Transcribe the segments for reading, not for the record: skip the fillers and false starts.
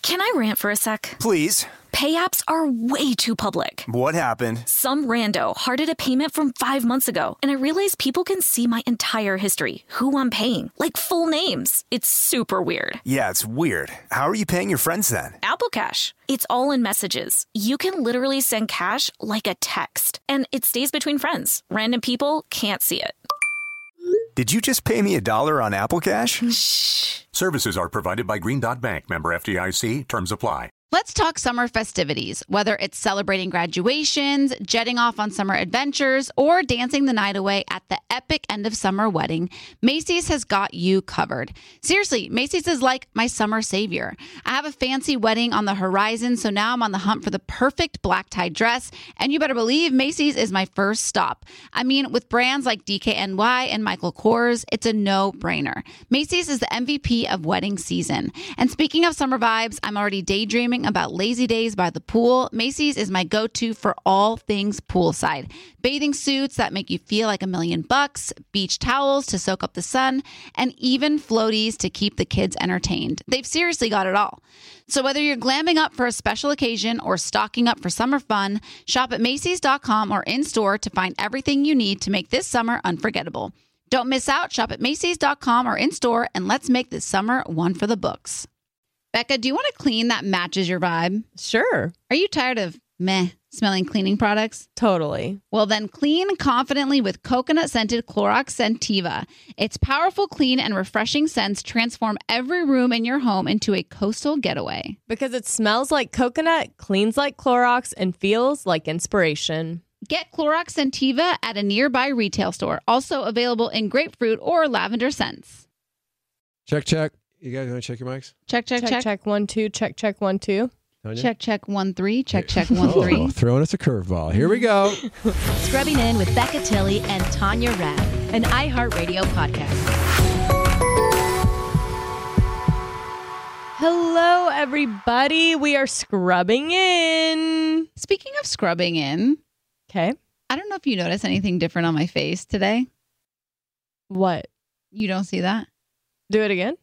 Can I rant for a sec? Please. Pay apps are way too public. What happened? Some rando hearted a payment from 5 months ago, and I realized people can see my entire history, who I'm paying, like full names. It's super weird. Yeah, it's weird. How are you paying your friends then? Apple Cash. It's all in messages. You can literally send cash like a text, and it stays between friends. Random people can't see it. Did you just pay me $1 on Apple Cash? Shh. Services are provided by Green Dot Bank. Member FDIC. Terms apply. Let's talk summer festivities, whether it's celebrating graduations, jetting off on summer adventures, or dancing the night away at the epic end of summer wedding. Macy's has got you covered. Seriously, Macy's is like my summer savior. I have a fancy wedding on the horizon, so now I'm on the hunt for the perfect black tie dress, and you better believe Macy's is my first stop. I mean, with brands like DKNY and Michael Kors, it's a no-brainer. Macy's is the MVP of wedding season. And speaking of summer vibes, I'm already daydreaming about lazy days by the pool. Macy's is my go-to for all things poolside. Bathing suits that make you feel like $1,000,000, beach towels to soak up the sun, and even floaties to keep the kids entertained. They've seriously got it all. So whether you're glamming up for a special occasion or stocking up for summer fun, shop at Macys.com or in-store to find everything you need to make this summer unforgettable. Don't miss out. Shop at Macys.com or in-store, and let's make this summer one for the books. Becca, do you want to clean that matches your vibe? Sure. Are you tired of smelling cleaning products? Totally. Well, then clean confidently with coconut-scented Clorox Scentiva. Its powerful, clean, and refreshing scents transform every room in your home into a coastal getaway. Because it smells like coconut, cleans like Clorox, and feels like inspiration. Get Clorox Scentiva at a nearby retail store. Also available in grapefruit or lavender scents. Check. You guys want to check your mics? Check. Check 1 2. Check 1 2. Tanya? Check 1 3. Check 1 3. Oh, throwing us a curveball. Here we go. Scrubbing In with Becca Tilley and Tanya Rapp, an iHeartRadio podcast. Hello, everybody. We are scrubbing in. Speaking of scrubbing in, Okay. I don't know if you notice anything different on my face today. What? You don't see that? Do it again?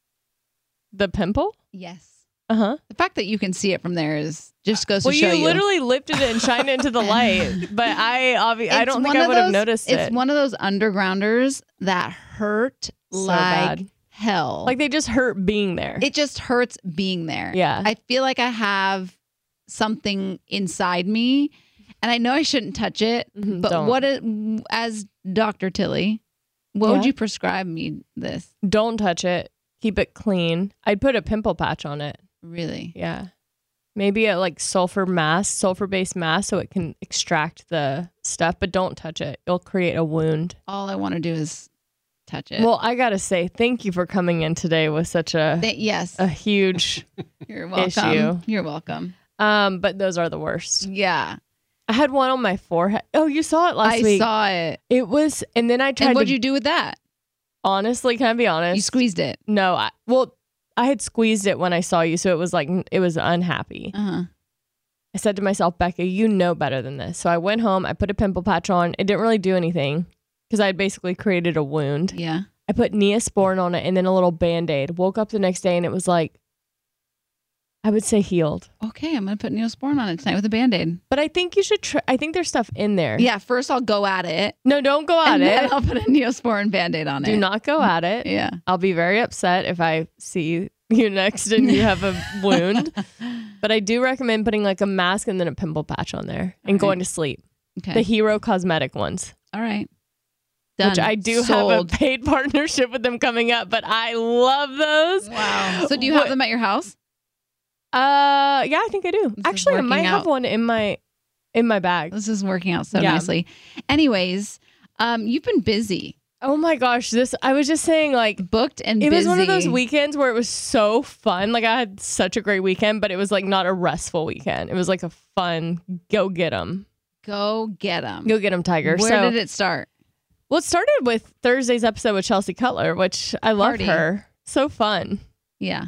The pimple? Yes. Uh-huh. The fact that you can see it from there is just goes to Well, show you literally lifted it and shined it into the light. But I don't think I would have noticed it. It's one of those undergrounders that hurt So like bad. hell. Like they just hurt being there. It just hurts being there. Yeah. I feel like I have something inside me, and I know I shouldn't touch it. But Don't. as Dr. Tilley, what would you prescribe me this? Don't touch it. Keep it clean. I'd put a pimple patch on it. Really? Yeah. Maybe a like sulfur-based mask so it can extract the stuff, but don't touch it. You'll create a wound. All I want to do is touch it. Well, I got to say, thank you for coming in today with such a huge You're welcome. issue. You're welcome. But those are the worst. Yeah. I had one on my forehead. Oh, you saw it last week. I saw it. It was, and then I tried And what'd you do with that? Honestly, can I be honest? You squeezed it. No, I had squeezed it when I saw you, so it was like, it was unhappy. Uh-huh. I said to myself, Becca, you know better than this. So I went home, I put a pimple patch on. It didn't really do anything because I had basically created a wound. Yeah. I put Neosporin on it and then a little Band-Aid. Woke up the next day and it was like, I would say healed. Okay, I'm going to put Neosporin on it tonight with a Band-Aid. But I think you should try. I think there's stuff in there. Yeah, first I'll go at it. No, don't go at And then it. I'll put a Neosporin Band-Aid on it. Do not go at it. Yeah. I'll be very upset if I see you next and you have a wound. But I do recommend putting like a mask and then a pimple patch on there and going to sleep. Okay. The Hero Cosmetic ones. All right. Done. Which I do have a paid partnership with them coming up, but I love those. Wow. So do you have them at your house? Yeah, I think I do. Actually, I might have one in my bag. This is working out so nicely. Anyways, you've been busy. Oh my gosh, I was just saying, like, booked and it busy. was one of those weekends where it was so fun. Like, I had such a great weekend, but it was like not a restful weekend. It was like a fun go get 'em. Go get 'em. Go get 'em, Tiger. Where did it start? Well, it started with Thursday's episode with Chelsea Cutler, which I love her. So fun. Yeah.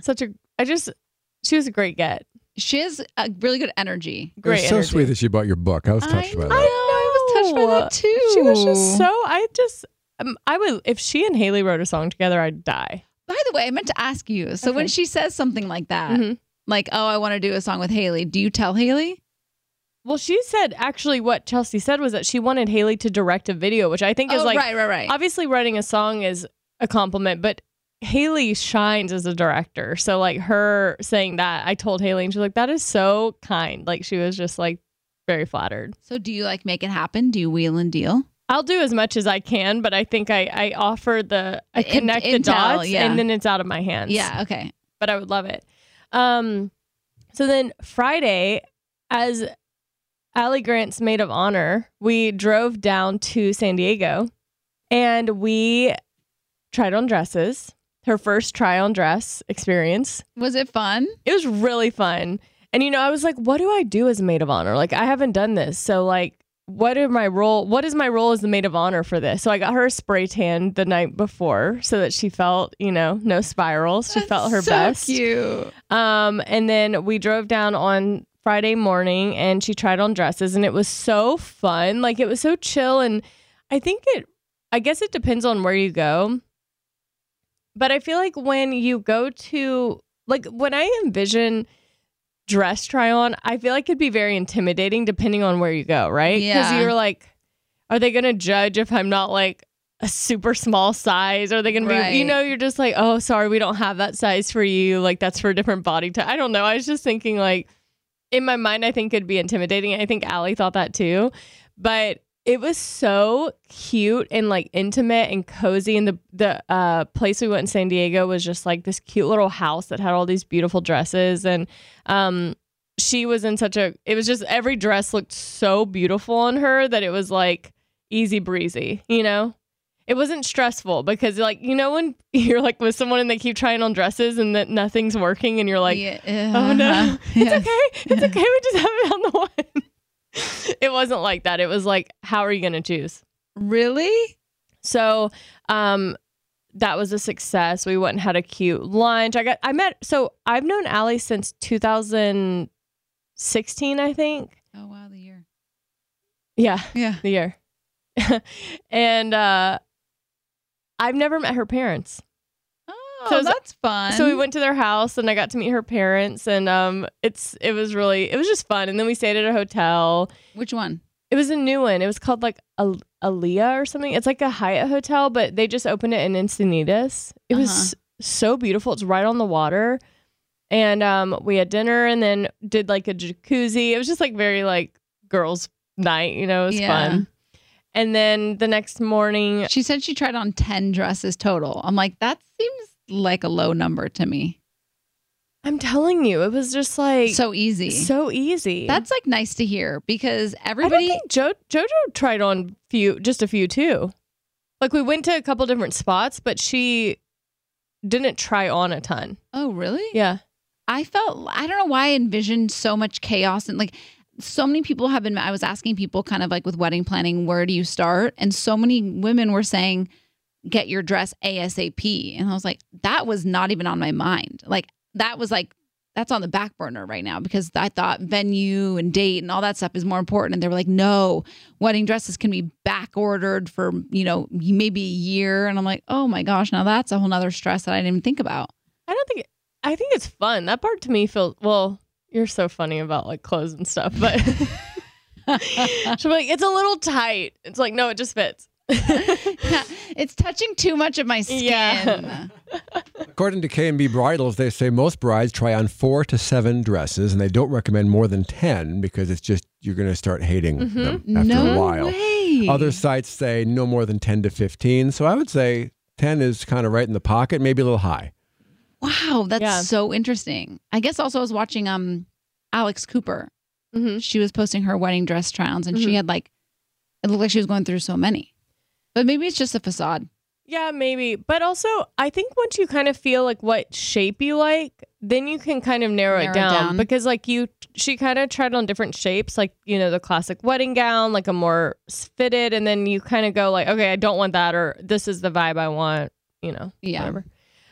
She was a great get. She has a really good energy. It was so sweet that she bought your book. I was touched by that. I was touched by that too. She was just so, I would, if she and Haley wrote a song together, I'd die. By the way, I meant to ask you. So when she says something like that, like, oh, I want to do a song with Haley, do you tell Haley? Well, she said actually what Chelsea said was that she wanted Haley to direct a video, which I think is like right. Obviously, writing a song is a compliment, but Haley shines as a director. So like her saying that, I told Haley and she's like, that is so kind. Like she was just like very flattered. So do you like make it happen? Do you wheel and deal? I'll do as much as I can, but I think I offer I connect the intel, dots yeah. and then it's out of my hands. Yeah, okay. But I would love it. So then Friday, as Allie Grant's maid of honor, we drove down to San Diego and we tried on dresses. Her first try on dress experience. Was it fun? It was really fun. And, you know, I was like, what do I do as a maid of honor? Like, I haven't done this. So, like, what is my role as the maid of honor for this? So I got her a spray tan the night before so that she felt, you know, no spirals. She felt her best. So cute. And then we drove down on Friday morning and she tried on dresses and it was so fun. Like, it was so chill. And I guess it depends on where you go. But I feel like when you go to, like, when I envision dress try on, I feel like it'd be very intimidating depending on where you go, right? Yeah. Because you're like, are they going to judge if I'm not like a super small size? Are they going to be, you know, you're just like, oh, sorry, we don't have that size for you. Like, that's for a different body type. I don't know. I was just thinking, like, in my mind, I think it'd be intimidating. I think Allie thought that too. But it was so cute and like intimate and cozy. And the place we went in San Diego was just like this cute little house that had all these beautiful dresses. And she was in it was just every dress looked so beautiful on her that it was like easy breezy, you know? It wasn't stressful because, like, you know, when you're like with someone and they keep trying on dresses and that nothing's working and you're like, oh no, it's okay. It's okay. We just haven't found the one. It wasn't like that. It was like, how are you going to choose? Really? So, that was a success. We went and had a cute lunch. I've known Allie since 2016, I think. Oh, wow. The year. Yeah. Yeah. The year. And, I've never met her parents. Oh, that's fun. So we went to their house and I got to meet her parents and it was just fun. And then we stayed at a hotel. Which one? It was a new one. It was called like Aaliyah or something. It's like a Hyatt hotel, but they just opened it in Encinitas. It was so beautiful. It's right on the water. And we had dinner and then did like a jacuzzi. It was just like very like girls' night, you know, it was fun. And then the next morning, she said she tried on 10 dresses total. I'm like, that seems like a low number to me. I'm telling you, it was just like so easy. That's like nice to hear because everybody. I don't think JoJo tried on just a few too. Like we went to a couple different spots, but she didn't try on a ton. Oh, really? Yeah. I don't know why I envisioned so much chaos and like so many people have been. I was asking people kind of like with wedding planning, where do you start? And so many women were saying, get your dress ASAP. And I was like, that was not even on my mind. Like that was like, that's on the back burner right now because I thought venue and date and all that stuff is more important. And they were like, no, wedding dresses can be back ordered for, you know, maybe a year. And I'm like, oh my gosh, now that's a whole nother stress that I didn't even think about. I think it's fun. That part to me feels, well, you're so funny about like clothes and stuff, but she's like, it's a little tight. It's like, no, it just fits. Yeah, it's touching too much of my skin. Yeah. According to K&B Bridals, they say most brides try on 4 to 7 dresses, and they don't recommend more than 10 because it's just you're going to start hating them after a while. Way. Other sites say no more than 10 to 15. So I would say 10 is kind of right in the pocket, maybe a little high. Wow, that's so interesting. I guess also I was watching Alex Cooper. Mm-hmm. She was posting her wedding dress try-ons, and she had like, it looked like she was going through so many. But maybe it's just a facade. Yeah, maybe. But also, I think once you kind of feel like what shape you like, then you can kind of narrow it down. Because like she kind of tried on different shapes, like, you know, the classic wedding gown, like a more fitted. And then you kind of go like, okay, I don't want that, or this is the vibe I want, you know, whatever.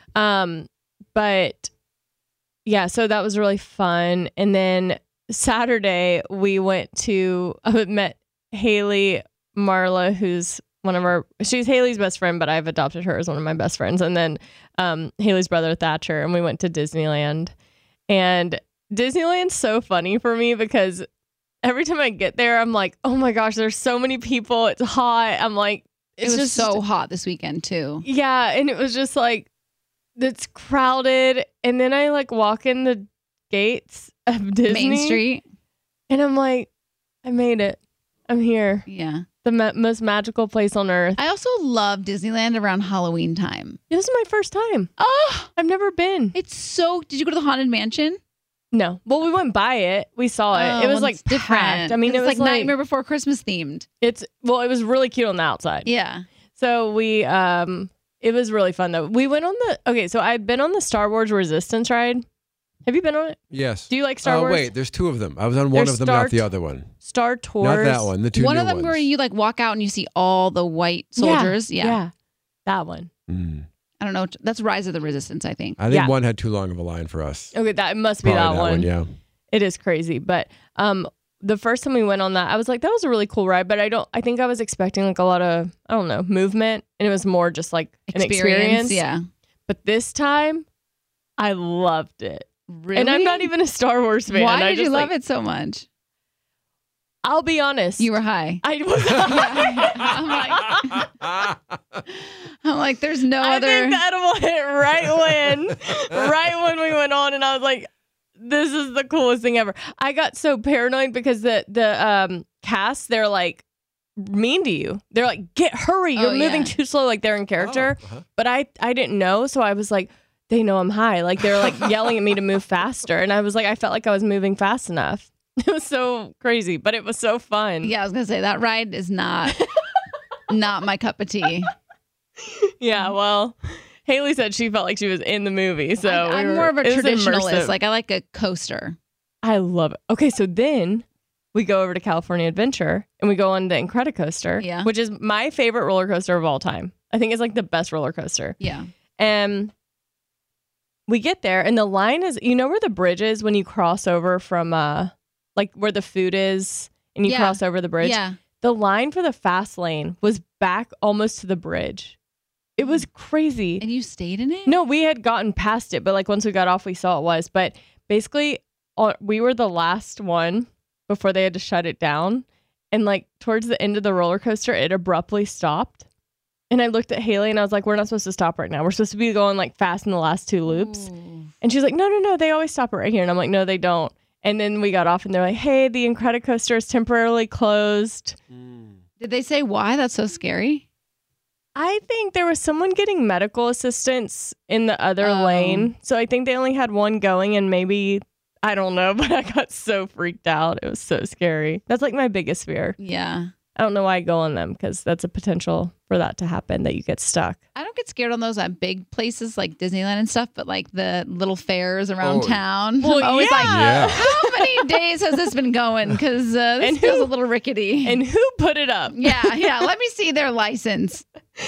But yeah, so that was really fun. And then Saturday we went to, met Haley Marla, who's she's Haley's best friend, but I've adopted her as one of my best friends. And then Haley's brother, Thatcher, and we went to Disneyland. And Disneyland's so funny for me because every time I get there, I'm like, oh my gosh, there's so many people. It's hot. I'm like, It was so hot this weekend too. Yeah, and it was just like, it's crowded. And then I like walk in the gates of Disney. Main Street. And I'm like, I made it. I'm here. Yeah. The most magical place on earth. I also love Disneyland around Halloween time. This is my first time. Oh, I've never been. it's so. Did you go to the Haunted Mansion? No. Well, we went by it. We saw it. It was like different. packed. I mean, it was like Nightmare Before Christmas themed. it was really cute on the outside. Yeah. So we it was really fun though. We went on so I've been on the Star Wars Resistance ride. Have you been on it? Yes. Do you like Star Wars? Oh, wait, there's two of them. I was on one of them, not the other one. Star Tours. Not that one, the two One new of them ones. where you like walk out and you see all the white soldiers. Yeah. That one. I don't know. That's Rise of the Resistance, I think. I think one had too long of a line for us. Okay, that must be Probably that one. Yeah. It is crazy. But the first time we went on that, I was like, that was a really cool ride. But I think I was expecting like a lot of, I don't know, movement. And it was more just like an experience. Yeah. But this time, I loved it. Really? And I'm not even a Star Wars fan. Why did you love it so much? I'll be honest. You were high. I was I'm like, there's no I other. think the edible hit right when we went on, and I was like, this is the coolest thing ever. I got so paranoid because the cast, they're like mean to you. They're like, hurry, you're moving too slow, like they're in character. But I didn't know, so I was like, they know I'm high. Like they're like yelling at me to move faster. And I was like, I felt like I was moving fast enough. It was so crazy, but it was so fun. Yeah, I was going to say that ride is not my cup of tea. Yeah, well, Haley said she felt like she was in the movie. So I'm more of a it was traditionalist. immersive. Like I like a coaster. I love it. Okay, so then we go over to California Adventure and we go on the Incredicoaster, which is my favorite roller coaster of all time. I think it's like the best roller coaster. Yeah. And we get there and the line is, you know where the bridge is when you cross over from like where the food is and you cross over the bridge? Yeah. The line for the fast lane was back almost to the bridge. It was crazy. And you stayed in it? No, we had gotten past it, but like once we got off, we saw it was. But basically, we were the last one before they had to shut it down. And like towards the end of the roller coaster, it abruptly stopped. And I looked at Haley and I was like, we're not supposed to stop right now. We're supposed to be going like fast in the last two loops. Ooh. And she's like, no, they always stop it right here. And I'm like, no, they don't. And then we got off and they're like, hey, the Incredicoaster is temporarily closed. Did they say why? That's so scary. I think there was someone getting medical assistance in the other lane. So I think they only had one going and maybe, I don't know, but I got so freaked out. It was so scary. That's like my biggest fear. Yeah. I don't know why I go on them because that's a potential for that to happen, that you get stuck. I don't get scared on those at big places like Disneyland and stuff, but like the little fairs around town. Well, I'm always like, how many days has this been going? Because this feels a little rickety. And who put it up? Yeah. Let me see their license.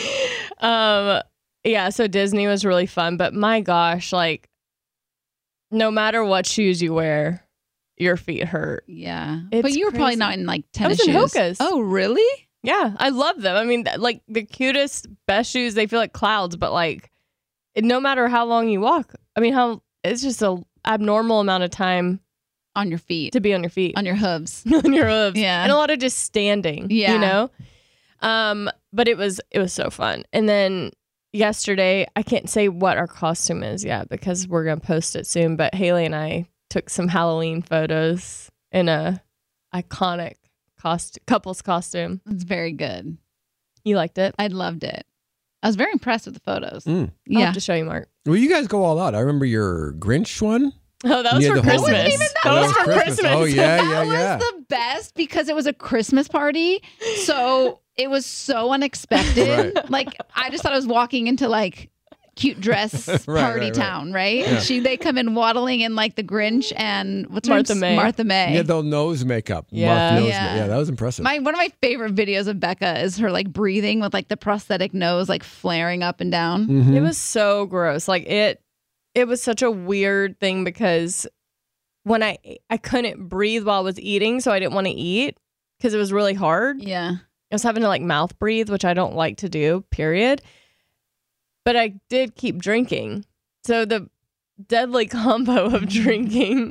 Yeah, so Disney was really fun, but my gosh, like no matter what shoes you wear, your feet hurt. Yeah. It's but you were probably crazy. not in like tennis I was shoes. in Hoka's. Oh, really? Yeah, I love them. I mean, like the cutest, best shoes, they feel like clouds, but like no matter how long you walk, I mean, it's just a abnormal amount of time on your feet. To be on your feet. On your hooves. On your hooves. Yeah. And a lot of just standing, you know? But it was so fun. And then yesterday, I can't say what our costume is yet because we're going to post it soon, but Haley and I took some Halloween photos in a iconic couple's costume. It's very good. You liked it? I loved it. I was very impressed with the photos. I'll have to show you, Mark. Well, you guys go all out. I remember your Grinch one. Oh, that was for Christmas. That was for Christmas. Oh, yeah. That was the best because it was a Christmas party. So it was so unexpected. Right. Like, I just thought I was walking into like cute dress party town, right? Yeah. And they come in waddling in like the Grinch and what's her Martha name? May. Martha May. Yeah, the nose makeup. Yeah. Yeah, that was impressive. One of my favorite videos of Becca is her like breathing with like the prosthetic nose like flaring up and down. Mm-hmm. It was so gross. Like it was such a weird thing because when I couldn't breathe while I was eating, so I didn't want to eat because it was really hard. Yeah. I was having to like mouth breathe, which I don't like to do, period. But I did keep drinking. So the deadly combo of drinking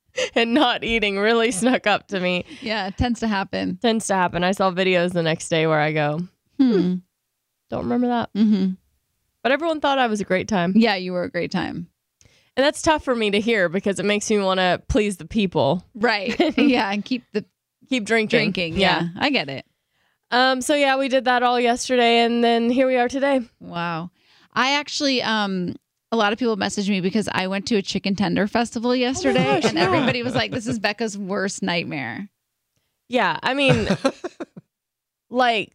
and not eating really snuck up to me. Yeah, it tends to happen. Tends to happen. I saw videos the next day where I go, don't remember that. Mm-hmm. But everyone thought I was a great time. Yeah, you were a great time. And that's tough for me to hear because it makes me want to please the people. Right. Yeah, and keep drinking. Yeah, I get it. So yeah, we did that all yesterday, and then here we are today. Wow. I actually, a lot of people messaged me because I went to a chicken tender festival yesterday, and everybody was like, "This is Becca's worst nightmare." Yeah, I mean, like,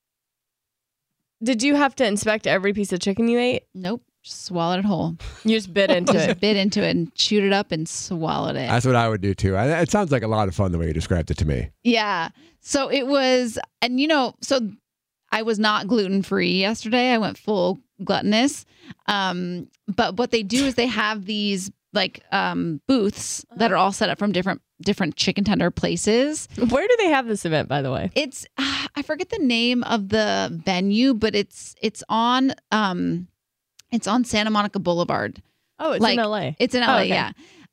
did you have to inspect every piece of chicken you ate? Nope. Just swallowed it whole. You just bit into it. Bit into it and chewed it up and swallowed it. That's what I would do too. It sounds like a lot of fun the way you described it to me. Yeah. So it was, and so I was not gluten-free yesterday. I went full gluttonous. But what they do is they have these like booths that are all set up from different chicken tender places. Where do they have this event, by the way? It's I forget the name of the venue, but it's on Santa Monica Boulevard. Oh, it's in LA. It's in LA, okay. Yeah.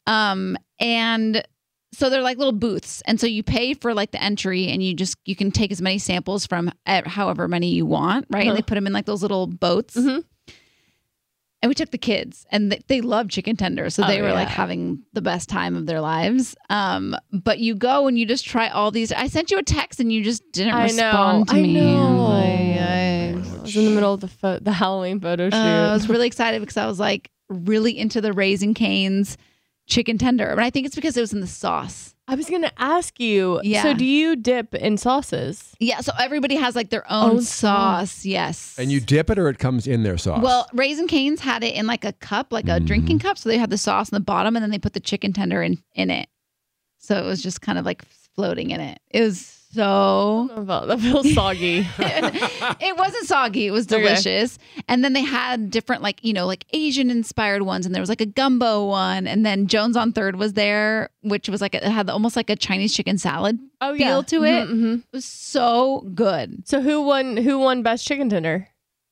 And so they're like little booths. And so you pay for like the entry and you can take as many samples from however many you want, right? Uh-huh. And they put them in like those little boats. Mm-hmm. And we took the kids and they love chicken tenders. So they were like having the best time of their lives. But you go and you just try all these. I sent you a text and you just didn't respond to me. I know. I was in the middle of the Halloween photo shoot. I was really excited because I was like really into the Raising Cane's chicken tender. But I think it's because it was in the sauce. I was going to ask you, so do you dip in sauces? Yeah, so everybody has like their own sauce, yes. And you dip it or it comes in their sauce? Well, Raising Cane's had it in like a cup, like a drinking cup. So they had the sauce in the bottom and then they put the chicken tender in it. So it was just kind of like floating in it. It was so... That feels soggy. It wasn't soggy. It was delicious. Okay. And then they had different like Asian inspired ones. And there was like a gumbo one. And then Jones on Third was there, which was like, it had almost like a Chinese chicken salad feel to it. Mm-hmm. It was so good. So who won best chicken tender?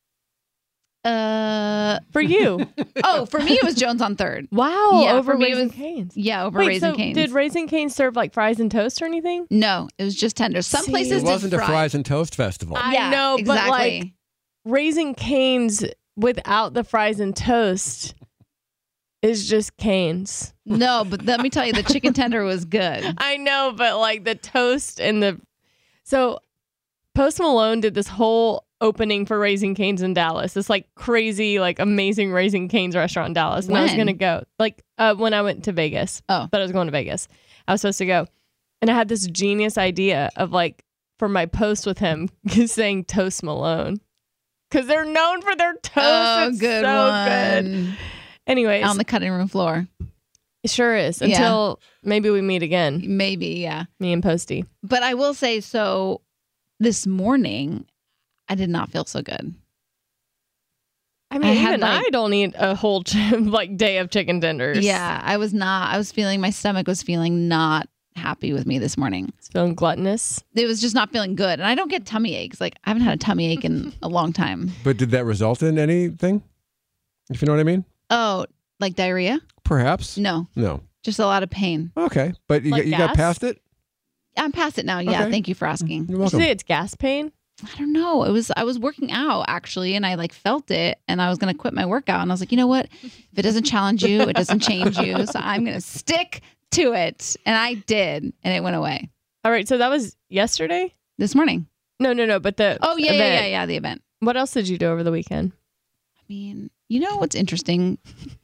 For you. Oh, for me it was Jones on Third. Wow. Yeah, over Raising Cane's. Yeah, over Raising Cane's. Did Raising Cane's serve like fries and toast or anything? No, it was just tenders. Some places it wasn't a fries and toast festival. I know, exactly. But like Raising Cane's without the fries and toast is just Cane's. No, but let me tell you, the chicken tender was good. I know, but like the toast and so Post Malone did this whole opening for Raising Cane's in Dallas. This like crazy, like amazing Raising Cane's restaurant in Dallas. And I was going to go like when I went to Vegas. Oh, but I was going to Vegas. I was supposed to go. And I had this genius idea of like for my post with him saying Toast Malone. Because they're known for their toast. Oh, it's good so one. Good. Anyways. On the cutting room floor. It sure is. Until maybe we meet again. Maybe, yeah. Me and Posty. But I will say, so this morning, I did not feel so good. I mean, I don't eat a whole day of chicken tenders. Yeah, I was not. My stomach was feeling not happy with me this morning. It's feeling gluttonous. It was just not feeling good. And I don't get tummy aches. Like, I haven't had a tummy ache in a long time. But did that result in anything? If you know what I mean? Oh, like diarrhea? Perhaps. No. Just a lot of pain. Okay. But you got past it? I'm past it now. Yeah. Okay. Thank you for asking. You're welcome. Did you say it's gas pain? I don't know. I was working out actually, and I like felt it, and I was going to quit my workout, and I was like, you know what? If it doesn't challenge you, it doesn't change you. So I'm going to stick to it, and I did, and it went away. All right. So that was yesterday? This morning. No. But the event. The event. What else did you do over the weekend? I mean, you know what's interesting?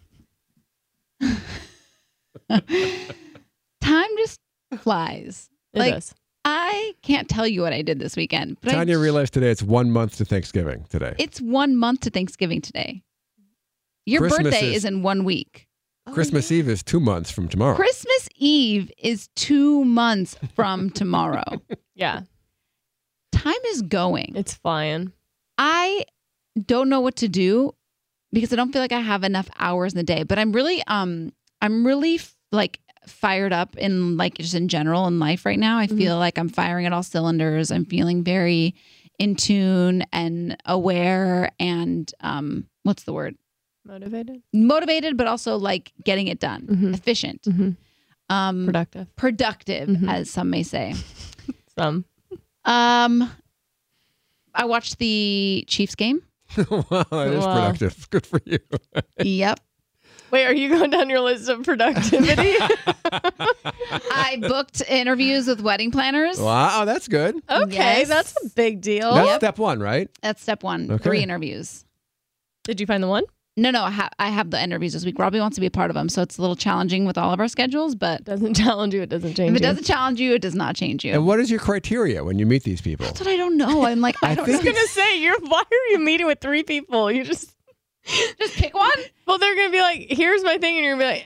Time just flies. It does. I can't tell you what I did this weekend. But Tanya realized today it's 1 month to Thanksgiving today. It's 1 month to Thanksgiving today. Your birthday is in 1 week. Christmas Eve is 2 months from tomorrow. Christmas Eve is 2 months from tomorrow. Yeah. Time is going. It's flying. I don't know what to do because I don't feel like I have enough hours in the day, but I'm really like fired up in like just in general in life right now. I feel like I'm firing at all cylinders. I'm feeling very in tune and aware and what's the word? Motivated, but also like getting it done, efficient. productive, as some may say. Some. I watched the Chiefs game. Wow, that is productive. Good for you. Yep. Wait, are you going down your list of productivity? I booked interviews with wedding planners. Wow, that's good. Okay, Yes. that's a big deal. That's step one, right? That's step one. Okay. 3 interviews. Did you find the one? No, I have the interviews this week. Robbie wants to be a part of them, so it's a little challenging with all of our schedules, but Doesn't challenge you, it doesn't change if it you. doesn't challenge you, it does not change you. And what is your criteria when you meet these people? That's what I don't know. I'm like, I don't know. I was going to say, why are you meeting with 3 people? You just pick one? Well, they're going to be like, here's my thing. And you're going to be like,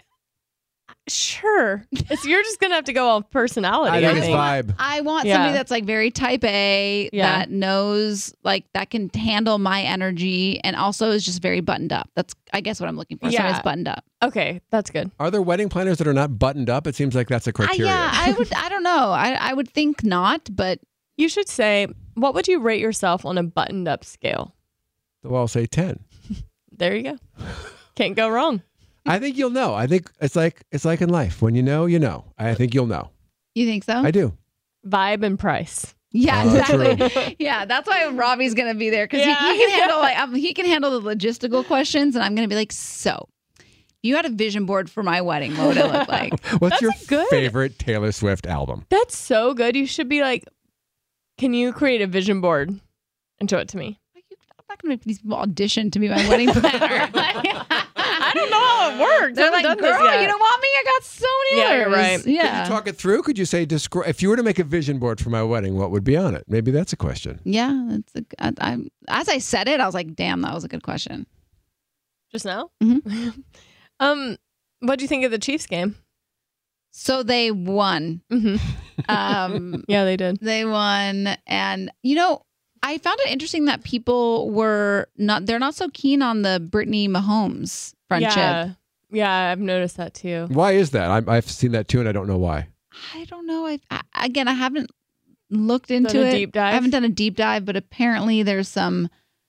sure. You're just going to have to go off personality. I think it's vibe. I want Yeah. somebody that's like very type A, Yeah. that knows, like, that can handle my energy and also is just very buttoned up. That's, I guess, what I'm looking for. Yeah. Somebody that's buttoned up. Okay, that's good. Are there wedding planners that are not buttoned up? It seems like that's a criteria. I don't know. I would think not, but You should say, what would you rate yourself on a buttoned up scale? Well, I'll say 10. There you go. Can't go wrong. I think you'll know. I think it's like in life. When you know, you know. I think you'll know. you think so? I do. Vibe and price. Yeah, Oh, exactly. Yeah, that's why Robbie's gonna be there because he can handle he can handle the logistical questions, and I'm gonna be like, so, if you had a vision board for my wedding, what would it look like? What's your good- favorite Taylor Swift album? That's so good. You should be like, can you create a vision board and show it to me? I'm not gonna make these people audition to be my wedding planner. I don't know how it works. They're I like, haven't done this girl, yet." you don't want me? I got so many Yeah, others. you're right. Could Yeah. you talk it through? Could you say, if you were to make a vision board for my wedding, what would be on it? Maybe that's a question. Yeah, as I said it, I was like, damn, that was a good question. Just now? Mhm. What do you think of the Chiefs game? So they won. Mm-hmm. Yeah, they did. They won, and I found it interesting that people they're not so keen on the Brittany Mahomes friendship. Yeah, I've noticed that too. Why is that? I've seen that too, and I don't know why. I don't know. I haven't looked into Done a it. deep dive? I haven't done a deep dive, but apparently there's some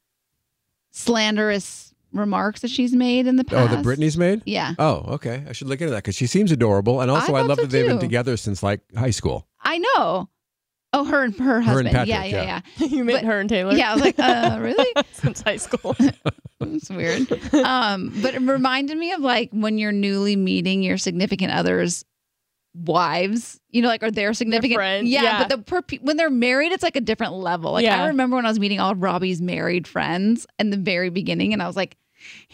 slanderous remarks that she's made in the past. Oh, that Britney's made? Yeah. Oh, okay. I should look into that because she seems adorable. And also, I I thought love so that they've been too. together since like high school. I know. Oh, her and her husband. Patrick, yeah. yeah. You met But- her and Taylor? Yeah, I was like, really? Since high school. It's weird. But it reminded me of like when you're newly meeting your significant other's wives, or their significant friends, Yeah, yeah. but when they're married, it's like a different level. Like Yeah. I remember when I was meeting all of Robbie's married friends in the very beginning, and I was like,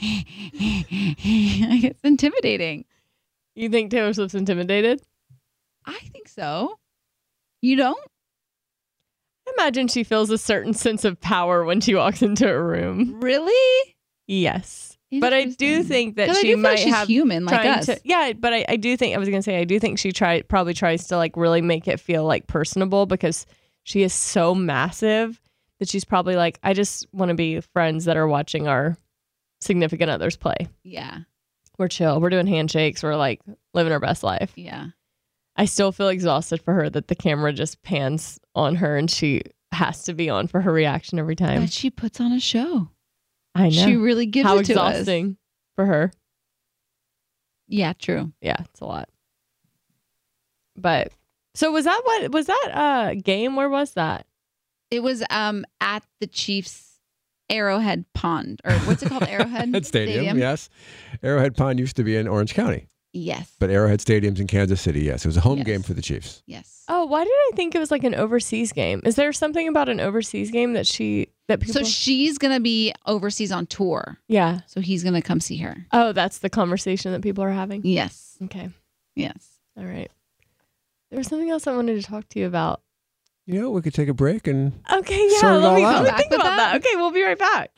it's intimidating. You think Taylor Swift's intimidated? I think so. You don't? I imagine she feels a certain sense of power when she walks into a room. Really? Yes. But I do Interesting. think that 'Cause I she do feel might like she's have human like trying us. to, yeah, but I do think I do think she probably tries to like really make it feel like personable because she is so massive that she's probably like, I just want to be friends that are watching our significant others play. Yeah. We're chill. We're doing handshakes. We're like living our best life. Yeah. I still feel exhausted for her that the camera just pans on her and she has to be on for her reaction every time. But she puts on a show. I know. She really gives How it to us. exhausting for her. Yeah, true. Yeah, it's a lot. But so was that game? Where was that? It was at the Chiefs Arrowhead Pond, or what's it called? Arrowhead At Stadium, yes. Arrowhead Pond used to be in Orange County, Yes. but Arrowhead Stadium's in Kansas City, yes. It was a home Yes. game for the Chiefs. Yes. Oh, why did I think it was like an overseas game? Is there something about an overseas game that people? So she's gonna be overseas on tour. Yeah. So he's gonna come see her. Oh, that's the conversation that people are having. Yes. Okay. Yes. All right. There was something else I wanted to talk to you about. We could take a break and Okay, yeah. Sort it Let me all out. think Back with about that. that? Okay, we'll be right back.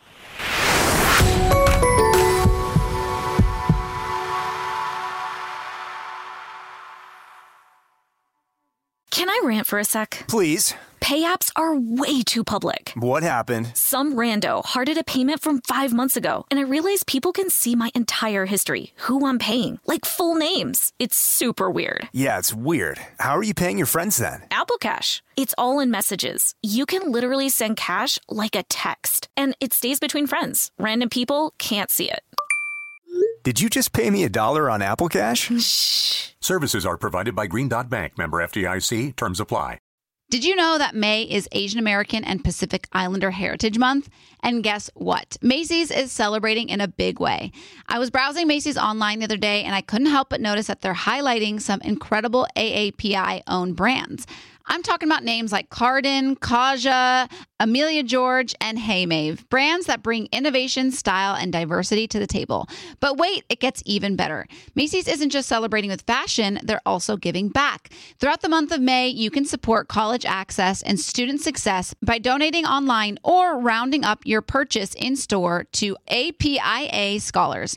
Can I rant for a sec? Please. Pay apps are way too public. What happened? Some rando hearted a payment from 5 months ago, and I realized people can see my entire history, who I'm paying, like full names. It's super weird. Yeah, it's weird. How are you paying your friends then? Apple Cash. It's all in messages. You can literally send cash like a text, and it stays between friends. Random people can't see it. Did you just pay me $1 on Apple Cash? Services are provided by Green Dot Bank, member FDIC. Terms apply. Did you know that May is Asian American and Pacific Islander Heritage Month? And guess what? Macy's is celebrating in a big way. I was browsing Macy's online the other day, and I couldn't help but notice that they're highlighting some incredible AAPI-owned brands. I'm talking about names like Cardin, Kaja, Amelia George, and Hey Mave, brands that bring innovation, style, and diversity to the table. But wait, it gets even better. Macy's isn't just celebrating with fashion, they're also giving back. Throughout the month of May, you can support college access and student success by donating online or rounding up your purchase in store to APIA Scholars.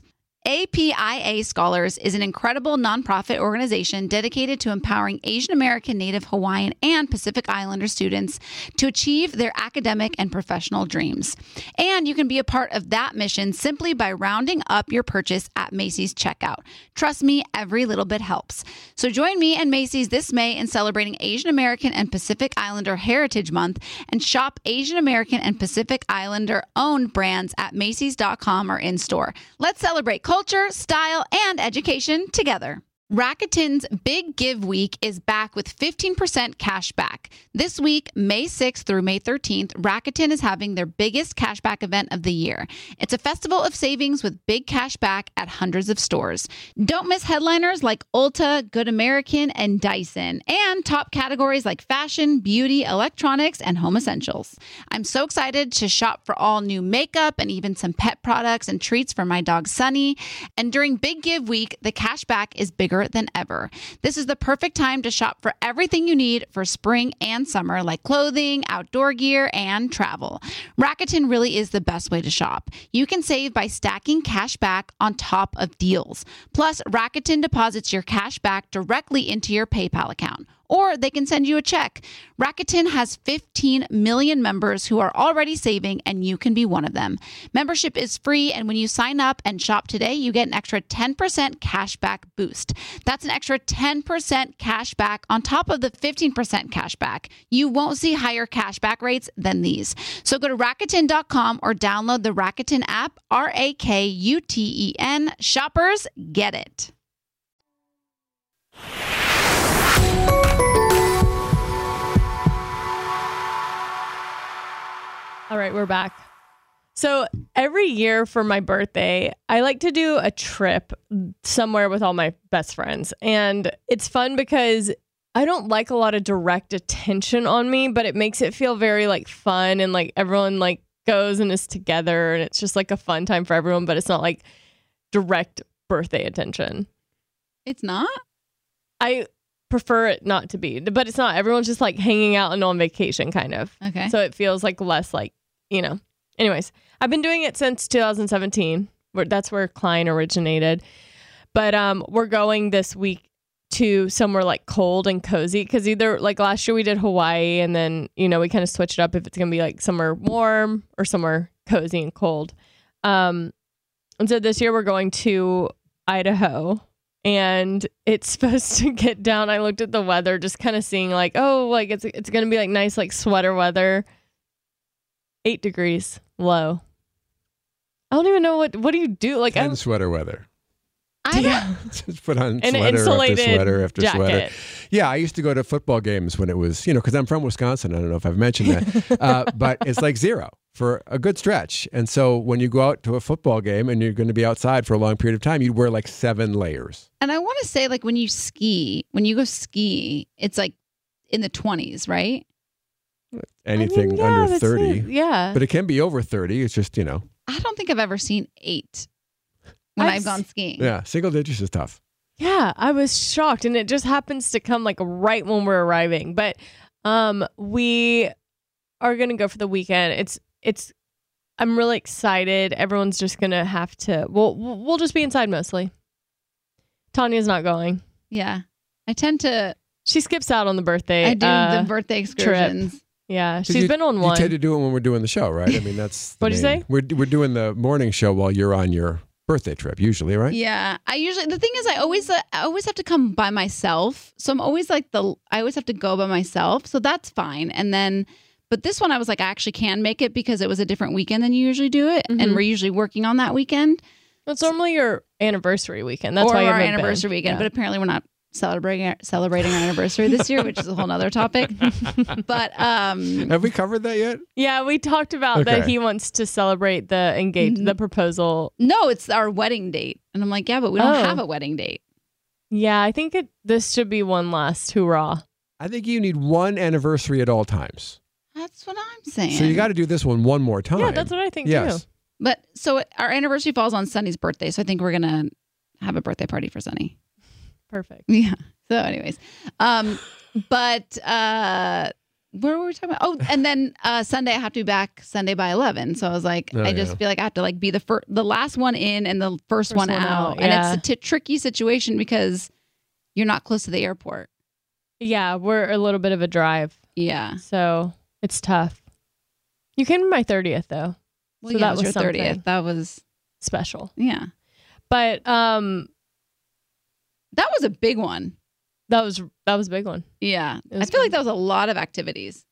APIA Scholars is an incredible nonprofit organization dedicated to empowering Asian American, Native Hawaiian, and Pacific Islander students to achieve their academic and professional dreams. And you can be a part of that mission simply by rounding up your purchase at Macy's checkout. Trust me, every little bit helps. So join me and Macy's this May in celebrating Asian American and Pacific Islander Heritage Month and shop Asian American and Pacific Islander owned brands at Macy's.com or in store. Let's celebrate culture, style, and education together. Rakuten's Big Give Week is back with 15% cash back. This week, May 6th through May 13th, Rakuten is having their biggest cashback event of the year. It's a festival of savings with big cash back at hundreds of stores. Don't miss headliners like Ulta, Good American, and Dyson, and top categories like fashion, beauty, electronics, and home essentials. I'm so excited to shop for all new makeup and even some pet products and treats for my dog Sunny. And during Big Give Week, the cash back is bigger than ever. This is the perfect time to shop for everything you need for spring and summer, like clothing, outdoor gear, and travel. Rakuten really is the best way to shop. You can save by stacking cash back on top of deals. Plus, Rakuten deposits your cash back directly into your PayPal account, or they can send you a check. Rakuten has 15 million members who are already saving, and you can be one of them. Membership is free, and when you sign up and shop today, you get an extra 10% cash back boost. That's an extra 10% cash back on top of the 15% cash back. You won't see higher cash back rates than these. So go to Rakuten.com or download the Rakuten app, Rakuten. Shoppers, get it. All right, we're back. So every year for my birthday, I like to do a trip somewhere with all my best friends. And it's fun because I don't like a lot of direct attention on me, but it makes it feel very like fun and like everyone like goes and is together and it's just like a fun time for everyone, but it's not like direct birthday attention. It's not? I prefer it not to be, but it's not. Everyone's just like hanging out and on vacation kind of. Okay. So it feels like less like, you know. Anyways, I've been doing it since 2017. That's where Klein originated. But we're going this week to somewhere like cold and cozy because either like last year we did Hawaii and then, you know, we kind of switched it up if it's going to be like somewhere warm or somewhere cozy and cold. And so this year we're going to Idaho. And it's supposed to get down. I looked at the weather, just kind of seeing like, oh, like it's going to be like nice, like sweater weather. 8 degrees low. I don't even know what do you do? Like sweater weather. I Just put on an sweater insulated after sweater after jacket. sweater. Yeah, I used to go to football games when it was, you know, because I'm from Wisconsin. I don't know if I've mentioned that. But it's like zero for a good stretch. And so when you go out to a football game and you're going to be outside for a long period of time, you'd wear like 7 layers. And I want to say like when you go ski, it's like in the 20s, right? Anything under 30. Yeah. But it can be over 30. It's just, you know. I don't think I've ever seen 8 when I've gone skiing. Yeah, single digits is tough. Yeah, I was shocked. And it just happens to come like right when we're arriving. But we are going to go for the weekend. I'm really excited. Everyone's just going to have to, we'll just be inside mostly. Tanya's not going. Yeah. I tend to. She skips out on the birthday. I do the birthday excursions. Trip. Yeah, she's been on one. You tend to do it when we're doing the show, right? I mean, that's. What'd you say? We're doing the morning show while you're on your birthday trip, usually, right? Yeah, the thing is, I always have to come by myself, so I'm always like I always have to go by myself, so that's fine. And then, but this one, I was like, I actually can make it because it was a different weekend than you usually do it, and we're usually working on that weekend. It's normally your anniversary weekend. That's or why you our haven't anniversary been. weekend, Yeah. but apparently we're not celebrating our anniversary this year, which is a whole nother topic. But Have we covered that yet? Yeah, we talked about that Okay. he wants to celebrate the proposal. no, it's our wedding date. And I'm like, yeah, but we don't have a wedding date. Yeah, I think this should be one last hurrah. I think you need one anniversary at all times. That's what I'm saying. So you got to do this one more time. Yeah, that's what I think Yes. too. But so our anniversary falls on Sunny's birthday, so I think we're gonna have a birthday party for Sunny. Perfect. Yeah. So, anyways, but where were we talking about? Oh, and then Sunday I have to be back Sunday by 11. So I was like, Oh, I just feel like I have to like be the last one in and the first one out, and yeah. it's a tricky situation because you're not close to the airport. Yeah, we're a little bit of a drive, Yeah. so it's tough. You came to my 30th though. Well, So yeah, that it was your was something. 30th. That was Special. yeah. But That was a big one. that was a big one. Yeah. It I was feel like fun. that was a lot of activities.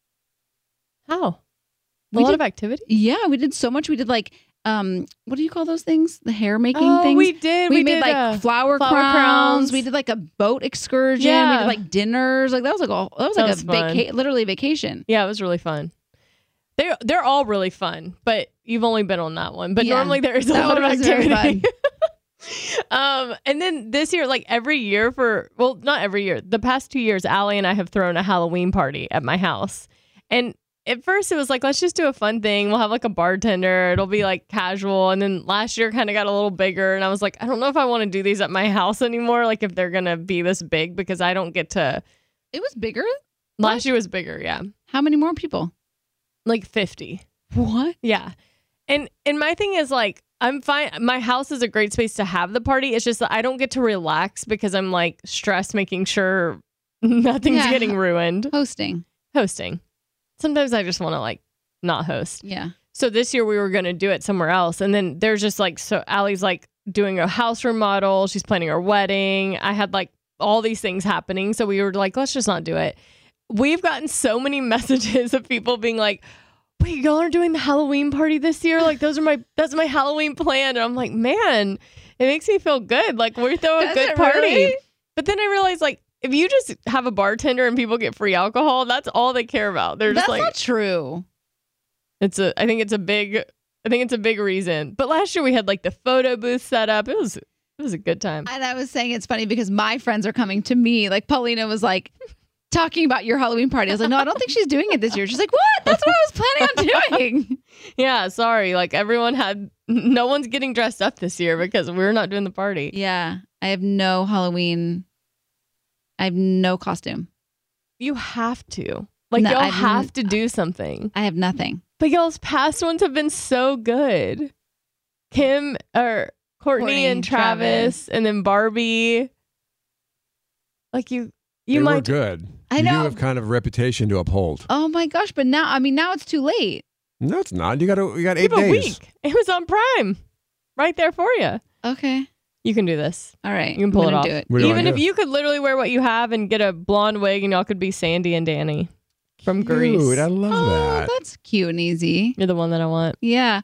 How? A We lot did- of activity? Yeah, we did so much. We did like what do you call those things? The hair making Oh, things. we did. We We made did, like flower crowns. We did like a boat excursion. We Yeah. did like dinners. Like that was like was a fun. literally vacation. Yeah, it was really fun. They're all really fun, but you've only been on that one. But Yeah, normally there is a that lot of one was very activity. And then this year, like every year not every year, the past 2 years, Allie and I have thrown a Halloween party at my house. And at first it was like, let's just do a fun thing. We'll have like a bartender. It'll be like casual. And then last year kind of got a little bigger. And I was like, I don't know if I want to do these at my house anymore. Like if they're going to be this big, because I don't get to. It was bigger. Last year was bigger. Yeah. How many more people? Like 50. What? Yeah. And my thing is like, I'm fine. My house is a great space to have the party. It's just that I don't get to relax because I'm like stressed making sure nothing's Yeah. getting ruined. Hosting. Hosting. Sometimes I just want to like not host. Yeah. So this year we were going to do it somewhere else. And then there's just like, so Allie's like doing a house remodel. She's planning her wedding. I had like all these things happening. So we were like, let's just not do it. We've gotten so many messages of people being like, wait, y'all are doing the Halloween party this year? Like that's my Halloween plan. And I'm like, man, it makes me feel good. Like we throw a Does good it party. really? But then I realized like, if you just have a bartender and people get free alcohol, that's all they care about. They're just That's like, not true. I think it's a big reason. But last year we had like the photo booth set up. It was a good time. And I was saying it's funny because my friends are coming to me. Like Paulina was like talking about your Halloween party. I was like, no, I don't think she's doing it this year. She's like, what? That's what I was planning on doing. Yeah, sorry. Like no one's getting dressed up this year because we're not doing the party. Yeah. I have no Halloween. I have no costume. You have to. Like No, y'all I've have to do something. I have nothing. But y'all's past ones have been so good. Courtney and Travis and then Barbie. Like you They might were good. I You know. do have kind of a reputation to uphold. Oh my gosh. But now it's too late. No, it's not. You got 8 give a days. week. Amazon Prime. Right there for you. Okay. You can do this. All right. You can pull I'm it gonna off. do it. What do you Even wanna if do? you could literally wear what you have and get a blonde wig and y'all could be Sandy and Danny from Grease. Dude, I love Oh, that. that's cute and easy. You're the one that I want. Yeah.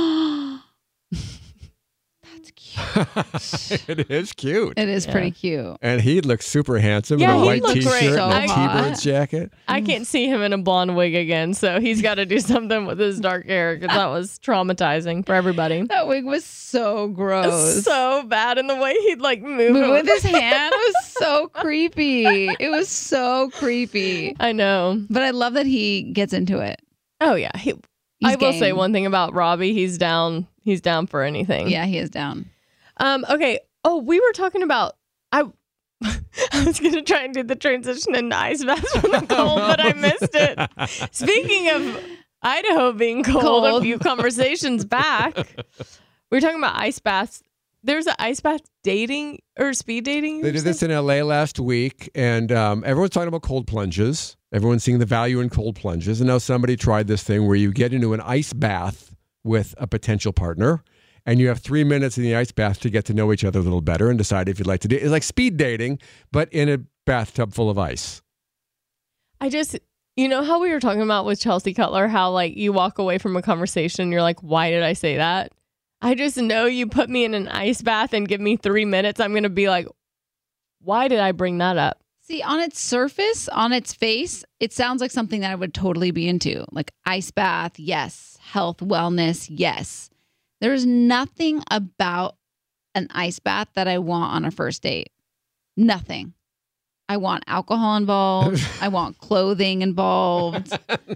That's cute. It is cute. It is pretty cute. And he looks super handsome Yeah, in a he white looked t-shirt great. and a So T-Birds jacket. I can't see him in a blonde wig again, so he's got to do something with his dark hair because that was traumatizing for everybody. That wig was so gross. So bad, and the way he'd like move Move it with his hand was so creepy. It was so creepy. I know. But I love that he gets into it. Oh yeah. He's I will say game. one thing about Robbie. He's down. He's down for anything. Yeah, he is down. Okay. Oh, we were talking about I was gonna try and do the transition into ice baths from the cold, but I missed it. Speaking of Idaho being cold, a few conversations back, we were talking about ice baths. There's an ice bath dating or speed dating. They did this in LA last week, and everyone's talking about cold plunges. Everyone's seeing the value in cold plunges. And now somebody tried this thing where you get into an ice bath with a potential partner, and you have 3 minutes in the ice bath to get to know each other a little better and decide if you'd like to do it. It's like speed dating, but in a bathtub full of ice. You know how we were talking about with Chelsea Cutler, how like you walk away from a conversation and you're like, why did I say that? I just know you put me in an ice bath and give me 3 minutes, I'm going to be like, why did I bring that up? See, on its surface, on its face, it sounds like something that I would totally be into. Like ice bath, yes. Health, wellness, yes. There's nothing about an ice bath that I want on a first date. Nothing. I want alcohol involved. I want clothing involved.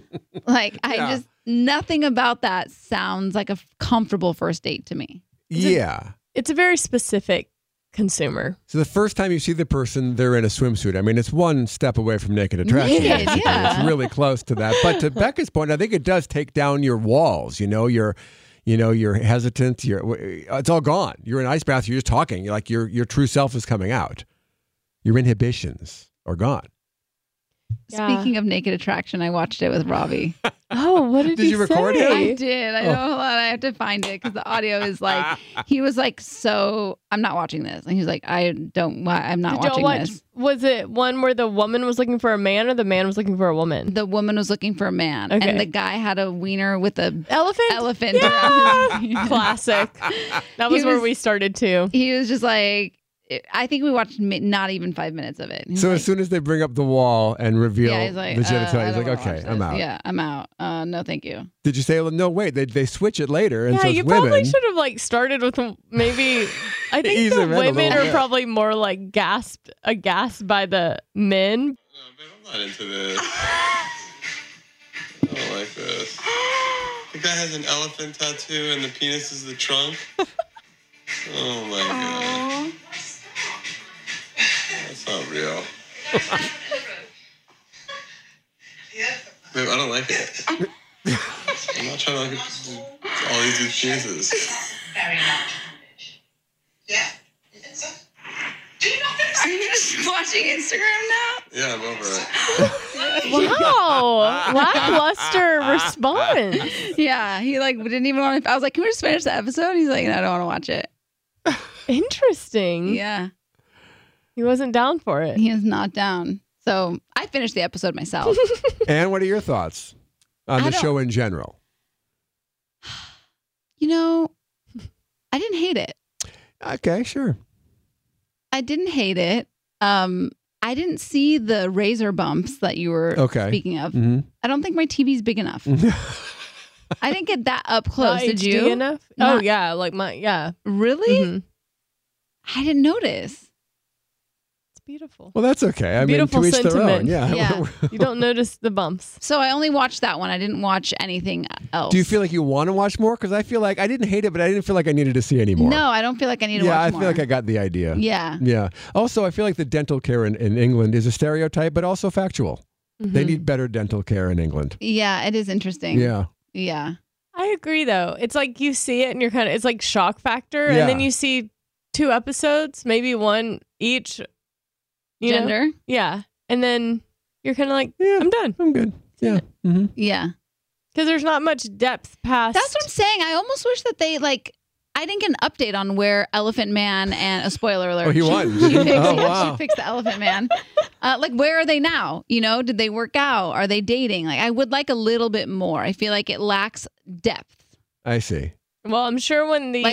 Nothing about that sounds like a comfortable first date to me. It's a very specific consumer. So the first time you see the person, they're in a swimsuit. I mean, it's one step away from naked attraction. Yeah. It's really close to that. But to Becca's point, I think it does take down your walls. You're hesitant. It's all gone. You're in an ice bath. You're just talking. You're like your true self is coming out. Your inhibitions are gone. Yeah. Speaking of naked attraction, I watched it with Robbie. Oh, what did you record say? it? I did. I know. Hold on. I have to find it because the audio is like, he was like, so I'm not watching this. And he was like, I'm not watching this. Was it one where the woman was looking for a man or the man was looking for a woman? The woman was looking for a man. Okay. And the guy had a wiener with a elephant. Yeah. Classic. That was where we started too. He was just like, I think we watched not even 5 minutes of it. So as soon as they bring up the wall and reveal he's like, the genitalia, he's like, okay, I'm out. Yeah, I'm out. No, thank you. Did you say, no, wait, they switch it later? And yeah, so it's you women. probably should have started with maybe, I think the women are probably more like aghast by the men. No, babe, I'm not into this. I don't like this. The guy has an elephant tattoo and the penis is the trunk. Oh my God. That's not real. Babe, I don't like it. I'm not trying to look at all these penises. Very much. Yeah. Are you just watching Instagram now? Yeah, I'm over it. Wow. Lackluster response. Yeah, he didn't even want to. I was like, can we just finish the episode? He's like, no, I don't want to watch it. Interesting. Yeah. He wasn't down for it. He is not down. So I finished the episode myself. And what are your thoughts on the show in general? I didn't hate it. Okay, sure. I didn't hate it. I didn't see the razor bumps that you were speaking of. Mm-hmm. I don't think my TV's big enough. I didn't get that up close. Did you? Enough? Oh yeah, yeah. Really? Mm-hmm. I didn't notice. It's beautiful. Well, that's okay. I mean, to each their own. Yeah. You don't notice the bumps. So I only watched that one. I didn't watch anything else. Do you feel like you want to watch more? Because I feel like I didn't hate it, but I didn't feel like I needed to see any more. No, I don't feel like I need to watch more. Yeah, I feel like I got the idea. Yeah. Yeah. Also, I feel like the dental care in England is a stereotype, but also factual. Mm-hmm. They need better dental care in England. Yeah, it is interesting. Yeah. Yeah. I agree, though. It's like you see it and you're it's like shock factor. Yeah. And then you see 2 episodes, maybe one each. Gender? Yeah. And then you're kind of like, I'm done. I'm good. Yeah. Mm-hmm. Yeah. Because there's not much depth past. That's what I'm saying. I almost wish that they I didn't get an update on where Elephant Man and a spoiler alert. Oh, he won. She fixed the Elephant Man. Where are they now? Did they work out? Are they dating? I would like a little bit more. I feel like it lacks depth. I see. Well, I'm sure when the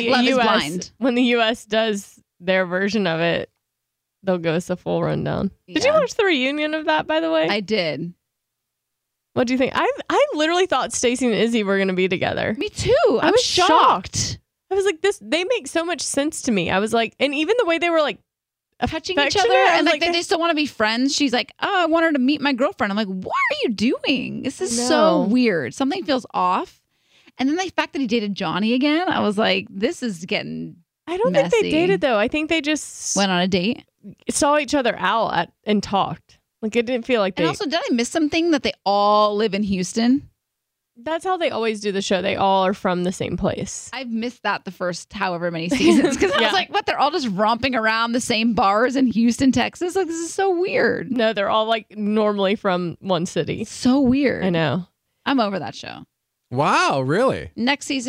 US does their version of it, they'll give us a full rundown. Yeah. Did you watch the reunion of that, by the way? I did. What do you think? I literally thought Stacey and Izzy were going to be together. Me too. I was shocked. I was like, they make so much sense to me. I was like, and even the way they were like touching each other and they still want to be friends. She's like, oh, I want her to meet my girlfriend. I'm like, what are you doing? This is so weird. Something feels off. And then the fact that he dated Johnny again, I was like, this is getting I don't messy. think they dated, though. I think they just went on a date, saw each other out and talked. Like, it didn't feel like they... And also, did I miss something that they all live in Houston? That's how they always do the show. They all are from the same place. I've missed that the first however many seasons because I was like, what? They're all just romping around the same bars in Houston, Texas? Like, this is so weird. No, they're all normally from one city. So weird. I know. I'm over that show. Wow, really? Next season,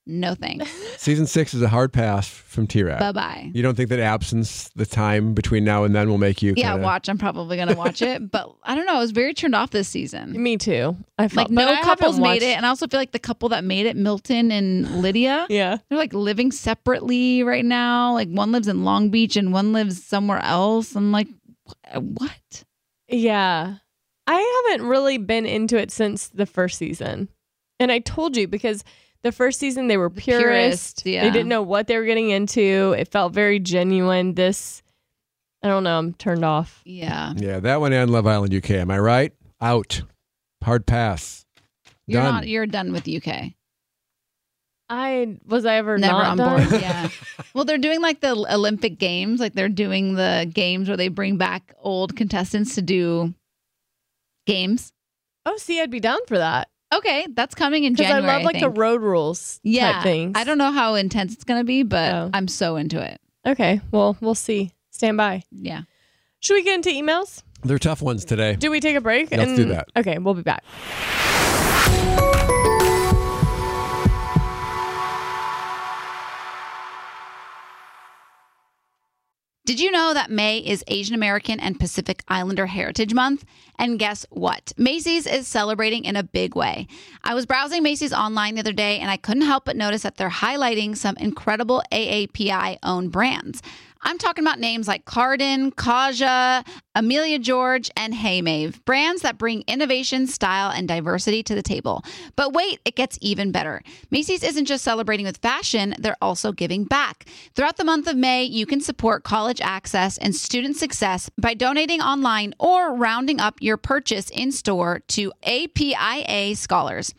No thanks. Season 6 is a hard pass from T-Rav. Bye-bye. You don't think that absence, the time between now and then, will make you Yeah, kinda... watch. I'm probably going to watch it. But I don't know. I was very turned off this season. Me too. I felt Like, no but I couples haven't made watched- it. And I also feel like the couple that made it, Milton and Lydia, Yeah. they're like living separately right now. Like one lives in Long Beach and one lives somewhere else. I'm like, what? Yeah. I haven't really been into it since the first season. And I told you because the first season they were purist. yeah. They didn't know what they were getting into. It felt very genuine. This, I don't know. I'm turned off. Yeah. Yeah, that one and Love Island UK. Am I right? Out. Hard pass. Done. You're done with UK. Was I ever Never not on done? board. Yeah. Well, they're doing like the Olympic Games. Like they're doing the games where they bring back old contestants to do games. Oh, see, I'd be down for that. Okay, that's coming in Because January. I love like the think. road rules type things. I don't know how intense it's going to be, but Oh. I'm so into it. Okay, well, we'll see. Stand by. Yeah. Should we get into emails? They're tough ones today. Do we take a break? Let's do that. Okay, we'll be back. Did you know that May is Asian American and Pacific Islander Heritage Month? And guess what? Macy's is celebrating in a big way. I was browsing Macy's online the other day and I couldn't help but notice that they're highlighting some incredible AAPI-owned brands. I'm talking about names like Cardin, Kaja, Amelia George, and Hey Mave, brands that bring innovation, style, and diversity to the table. But wait, it gets even better. Macy's isn't just celebrating with fashion, they're also giving back. Throughout the month of May, you can support college access and student success by donating online or rounding up your purchase in store to APIA Scholars.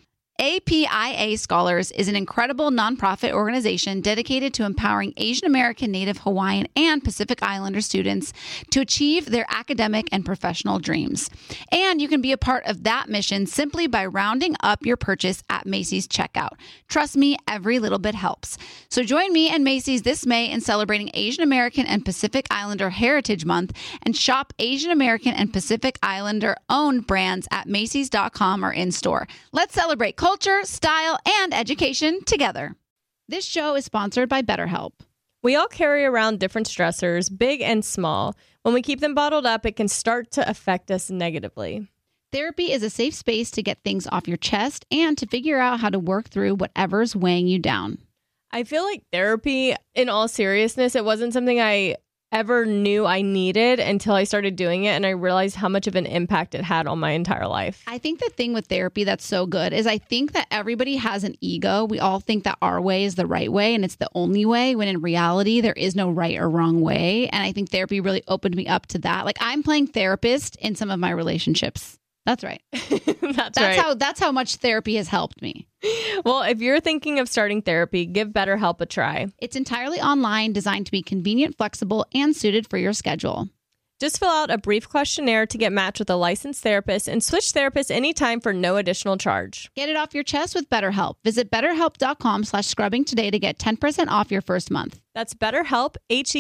APIA Scholars is an incredible nonprofit organization dedicated to empowering Asian American, Native Hawaiian, and Pacific Islander students to achieve their academic and professional dreams. And you can be a part of that mission simply by rounding up your purchase at Macy's checkout. Trust me, every little bit helps. So join me and Macy's this May in celebrating Asian American and Pacific Islander Heritage Month and shop Asian American and Pacific Islander owned brands at Macys.com or in store. Let's celebrate culture, style, and education together. This show is sponsored by BetterHelp. We all carry around different stressors, big and small. When we keep them bottled up, it can start to affect us negatively. Therapy is a safe space to get things off your chest and to figure out how to work through whatever's weighing you down. I feel like therapy, in all seriousness, it wasn't something I ever knew I needed until I started doing it, and I realized how much of an impact it had on my entire life. I think the thing with therapy that's so good is I think that everybody has an ego. We all think that our way is the right way and it's the only way, when in reality, there is no right or wrong way. And I think therapy really opened me up to that. Like, I'm playing therapist in some of my relationships. That's right. That's right. That's how much therapy has helped me. Well, if you're thinking of starting therapy, give BetterHelp a try. It's entirely online, designed to be convenient, flexible, and suited for your schedule. Just fill out a brief questionnaire to get matched with a licensed therapist and switch therapists anytime for no additional charge. Get it off your chest with BetterHelp. Visit BetterHelp.com/scrubbing today to get 10% off your first month. That's BetterHelp,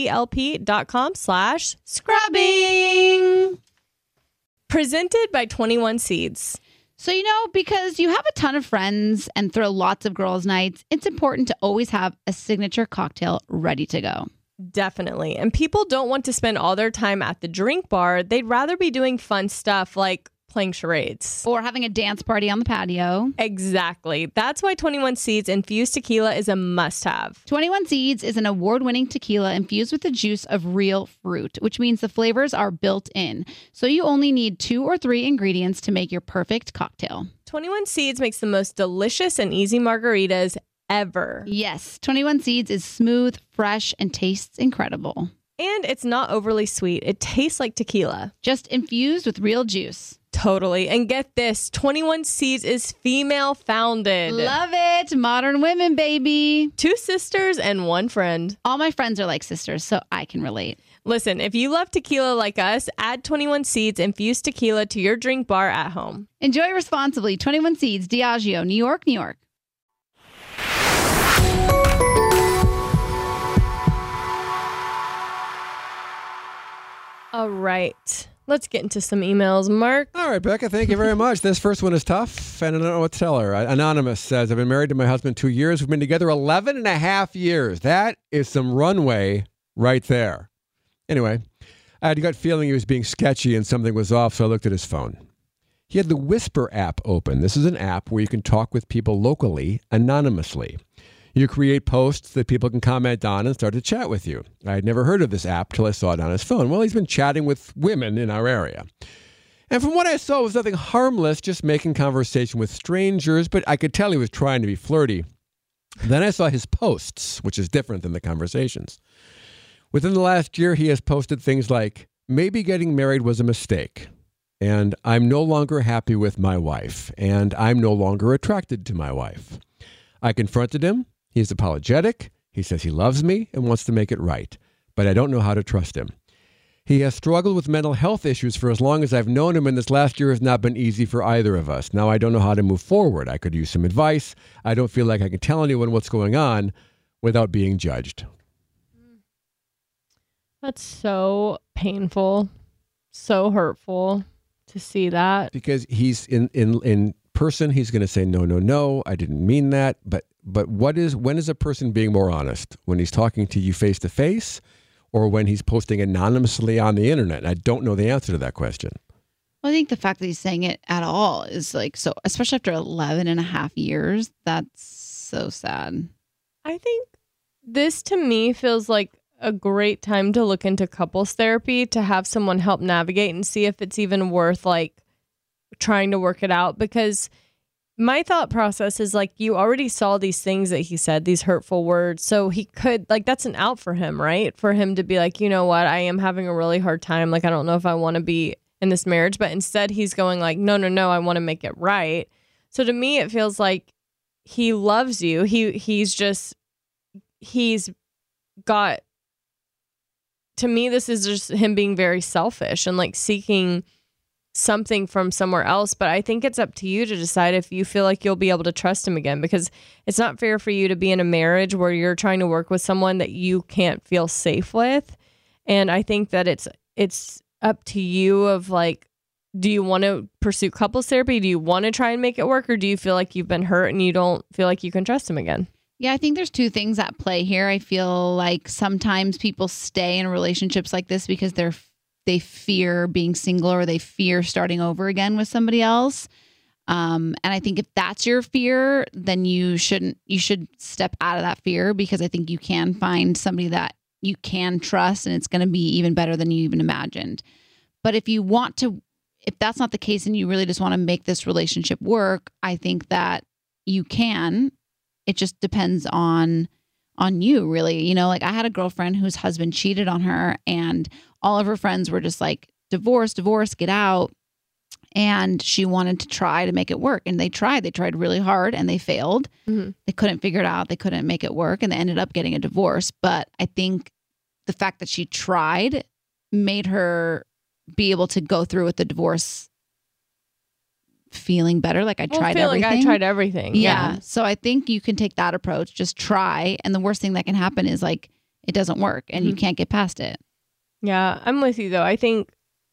HELP.com/scrubbing. Presented by 21 Seeds. So, because you have a ton of friends and throw lots of girls' nights, it's important to always have a signature cocktail ready to go. Definitely. And people don't want to spend all their time at the drink bar. They'd rather be doing fun stuff like playing charades. Or having a dance party on the patio. Exactly. That's why 21 Seeds infused tequila is a must-have. 21 Seeds is an award-winning tequila infused with the juice of real fruit, which means the flavors are built in. So you only need 2 or 3 ingredients to make your perfect cocktail. 21 Seeds makes the most delicious and easy margaritas ever. Yes, 21 Seeds is smooth, fresh, and tastes incredible. And it's not overly sweet. It tastes like tequila. Just infused with real juice. Totally. And get this, 21 Seeds is female founded. Love it. Modern women, baby. 2 sisters and 1 friend. All my friends are like sisters, so I can relate. Listen, if you love tequila like us, add 21 Seeds infused tequila to your drink bar at home. Enjoy responsibly. 21 Seeds, Diageo, New York, New York. All right. Let's get into some emails, Mark. All right, Becca, thank you very much. This first one is tough, and I don't know what to tell her. Anonymous says, I've been married to my husband 2 years. We've been together 11 and a half years. That is some runway right there. Anyway, I had a gut feeling he was being sketchy and something was off, so I looked at his phone. He had the Whisper app open. This is an app where you can talk with people locally anonymously. You create posts that people can comment on and start to chat with you. I had never heard of this app till I saw it on his phone. Well, he's been chatting with women in our area. And from what I saw, it was nothing harmless, just making conversation with strangers, but I could tell he was trying to be flirty. Then I saw his posts, which is different than the conversations. Within the last year, he has posted things like, maybe getting married was a mistake, and I'm no longer happy with my wife, and I'm no longer attracted to my wife. I confronted him. He's apologetic. He says he loves me and wants to make it right, but I don't know how to trust him. He has struggled with mental health issues for as long as I've known him, and this last year has not been easy for either of us. Now I don't know how to move forward. I could use some advice. I don't feel like I can tell anyone what's going on without being judged. That's so painful, so hurtful to see that. Because he's in person, he's going to say, no, I didn't mean that. But when is a person being more honest? When he's talking to you face to face, or when he's posting anonymously on the internet? And I don't know the answer to that question. Well, I think the fact that he's saying it at all is like, so, especially after 11 and a half years, that's so sad. I think this to me feels like a great time to look into couples therapy, to have someone help navigate and see if it's even worth like trying to work it out. Because my thought process is like, you already saw these things that he said, these hurtful words. So he could, like, that's an out for him, right? For him to be like, you know what? I am having a really hard time. Like, I don't know if I want to be in this marriage. But instead he's going like, no, I want to make it right. So to me, it feels like he loves you. He's got, to me, this is just him being very selfish and like seeking something from somewhere else. But I think it's up to you to decide if you feel like you'll be able to trust him again, because it's not fair for you to be in a marriage where you're trying to work with someone that you can't feel safe with. And I think that it's up to you of like, do you want to pursue couples therapy? Do you want to try and make it work? Or do you feel like you've been hurt and you don't feel like you can trust him again? Yeah, I think there's two things at play here. I feel like sometimes people stay in relationships like this because they fear being single, or they fear starting over again with somebody else. And I think if that's your fear, then you should step out of that fear, because I think you can find somebody that you can trust, and it's going to be even better than you even imagined. But if that's not the case and you really just want to make this relationship work, I think that you can. It just depends on you, really. You know, like I had a girlfriend whose husband cheated on her, and all of her friends were just like, divorce, get out. And she wanted to try to make it work. And they tried really hard, and they failed. Mm-hmm. They couldn't figure it out. They couldn't make it work, and they ended up getting a divorce. But I think the fact that she tried made her be able to go through with the divorce feeling better. Like I tried everything. Yeah. So I think you can take that approach. Just try. And the worst thing that can happen is like, it doesn't work and you can't get past it. Yeah. I'm with you though. I think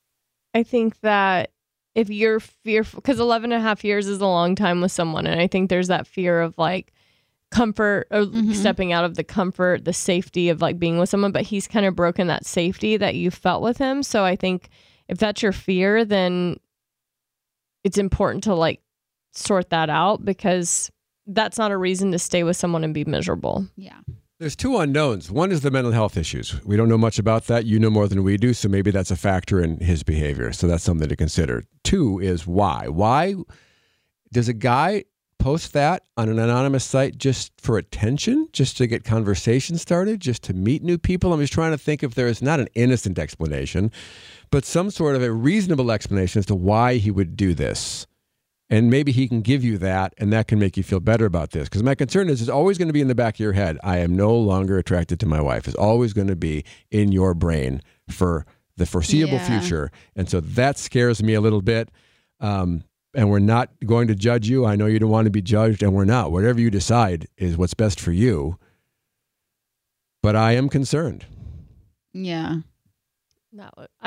that if you're fearful, because 11 and a half years is a long time with someone. And I think there's that fear of like comfort, or stepping out of the comfort, the safety of like being with someone, but he's kind of broken that safety that you felt with him. So I think if that's your fear, then it's important to like sort that out, because that's not a reason to stay with someone and be miserable. Yeah. There's two unknowns. One is the mental health issues. We don't know much about that. You know more than we do, so maybe that's a factor in his behavior. So that's something to consider. Two is why. Why does a guy post that on an anonymous site just for attention, just to get conversation started, just to meet new people? I'm just trying to think if there is not an innocent explanation, but some sort of a reasonable explanation as to why he would do this. And maybe he can give you that, and that can make you feel better about this. Because my concern is, it's always going to be in the back of your head. I am no longer attracted to my wife. It's always going to be in your brain for the foreseeable future. And so that scares me a little bit. And we're not going to judge you. I know you don't want to be judged, and we're not. Whatever you decide is what's best for you. But I am concerned. Yeah. No,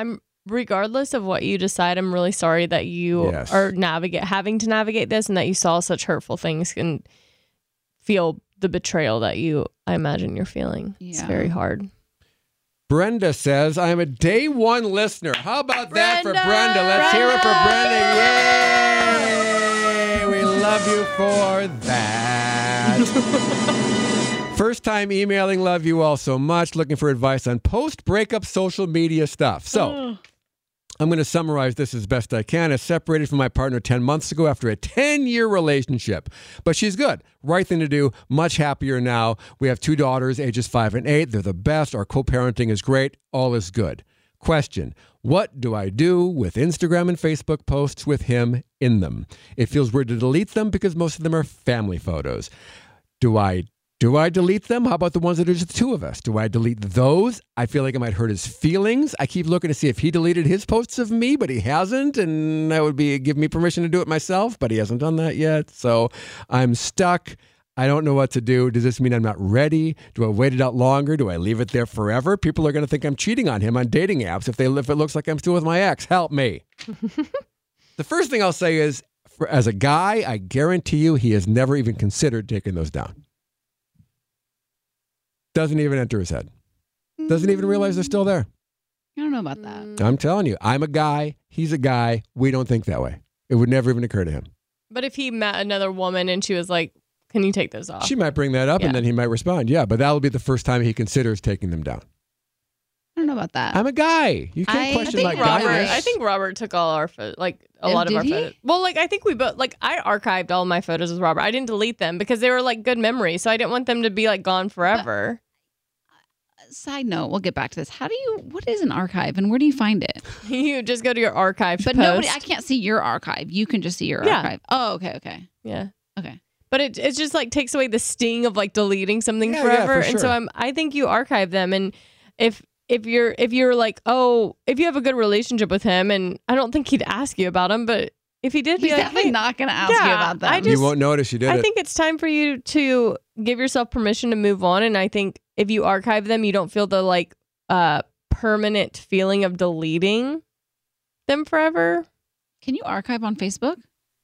regardless of what you decide, I'm really sorry that you are having to navigate this, and that you saw such hurtful things and feel the betrayal that I imagine you're feeling. Yeah. It's very hard. Brenda says, I am a day one listener. How about that for Brenda? Let's hear it for Brenda. Yay! We love you for that. First time emailing, love you all so much. Looking for advice on post-breakup social media stuff. So, I'm going to summarize this as best I can. I separated from my partner 10 months ago after a 10-year relationship. But she's good. Right thing to do. Much happier now. We have 2 daughters, ages 5 and 8. They're the best. Our co-parenting is great. All is good. Question: what do I do with Instagram and Facebook posts with him in them? It feels weird to delete them because most of them are family photos. Do I delete them? How about the ones that are just the 2 of us? Do I delete those? I feel like I might hurt his feelings. I keep looking to see if he deleted his posts of me, but he hasn't, and that would give me permission to do it myself, but he hasn't done that yet. So I'm stuck. I don't know what to do. Does this mean I'm not ready? Do I wait it out longer? Do I leave it there forever? People are going to think I'm cheating on him on dating apps if it looks like I'm still with my ex. Help me. The first thing I'll say is, as a guy, I guarantee you he has never even considered taking those down. Doesn't even enter his head. Doesn't even realize they're still there. I don't know about that. I'm telling you, I'm a guy. He's a guy. We don't think that way. It would never even occur to him. But if he met another woman and she was like, can you take those off? She might bring that up and then he might respond. Yeah, but that'll be the first time he considers taking them down. I don't know about that. I'm a guy. You can't question my guyness. I think Robert took all our photos, a lot of our photos. Well, I think we both, I archived all my photos with Robert. I didn't delete them because they were good memories. So I didn't want them to be gone forever. Side note, we'll get back to this. What is an archive and where do you find it? You just go to your archive But post. I can't see your archive. You can just see your archive. Oh, okay. Yeah. Okay. But it's just takes away the sting of deleting something forever. For sure. And so I think you archive them. And if you're if you have a good relationship with him, and I don't think he'd ask you about him, but if he did, he's definitely not going to ask you about them. You won't notice you did it. I think it's time for you to give yourself permission to move on. And I think if you archive them, you don't feel the permanent feeling of deleting them forever. Can you archive on Facebook?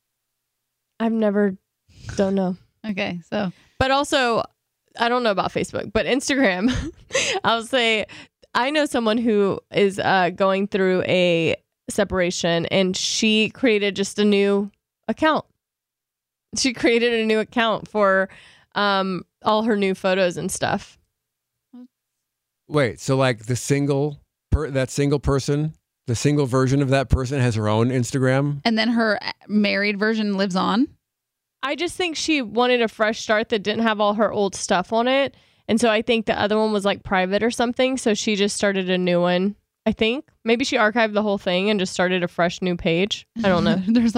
Don't know. Okay, so. But also, I don't know about Facebook, but Instagram, I'll say, I know someone who is going through a separation, and she created just a new account. She created a new account for all her new photos and stuff. Wait, so the single person, the single version of that person has her own Instagram? And then her married version lives on? I just think she wanted a fresh start that didn't have all her old stuff on it. And so I think the other one was private or something. So she just started a new one. I think maybe she archived the whole thing and just started a fresh new page. I don't know. There's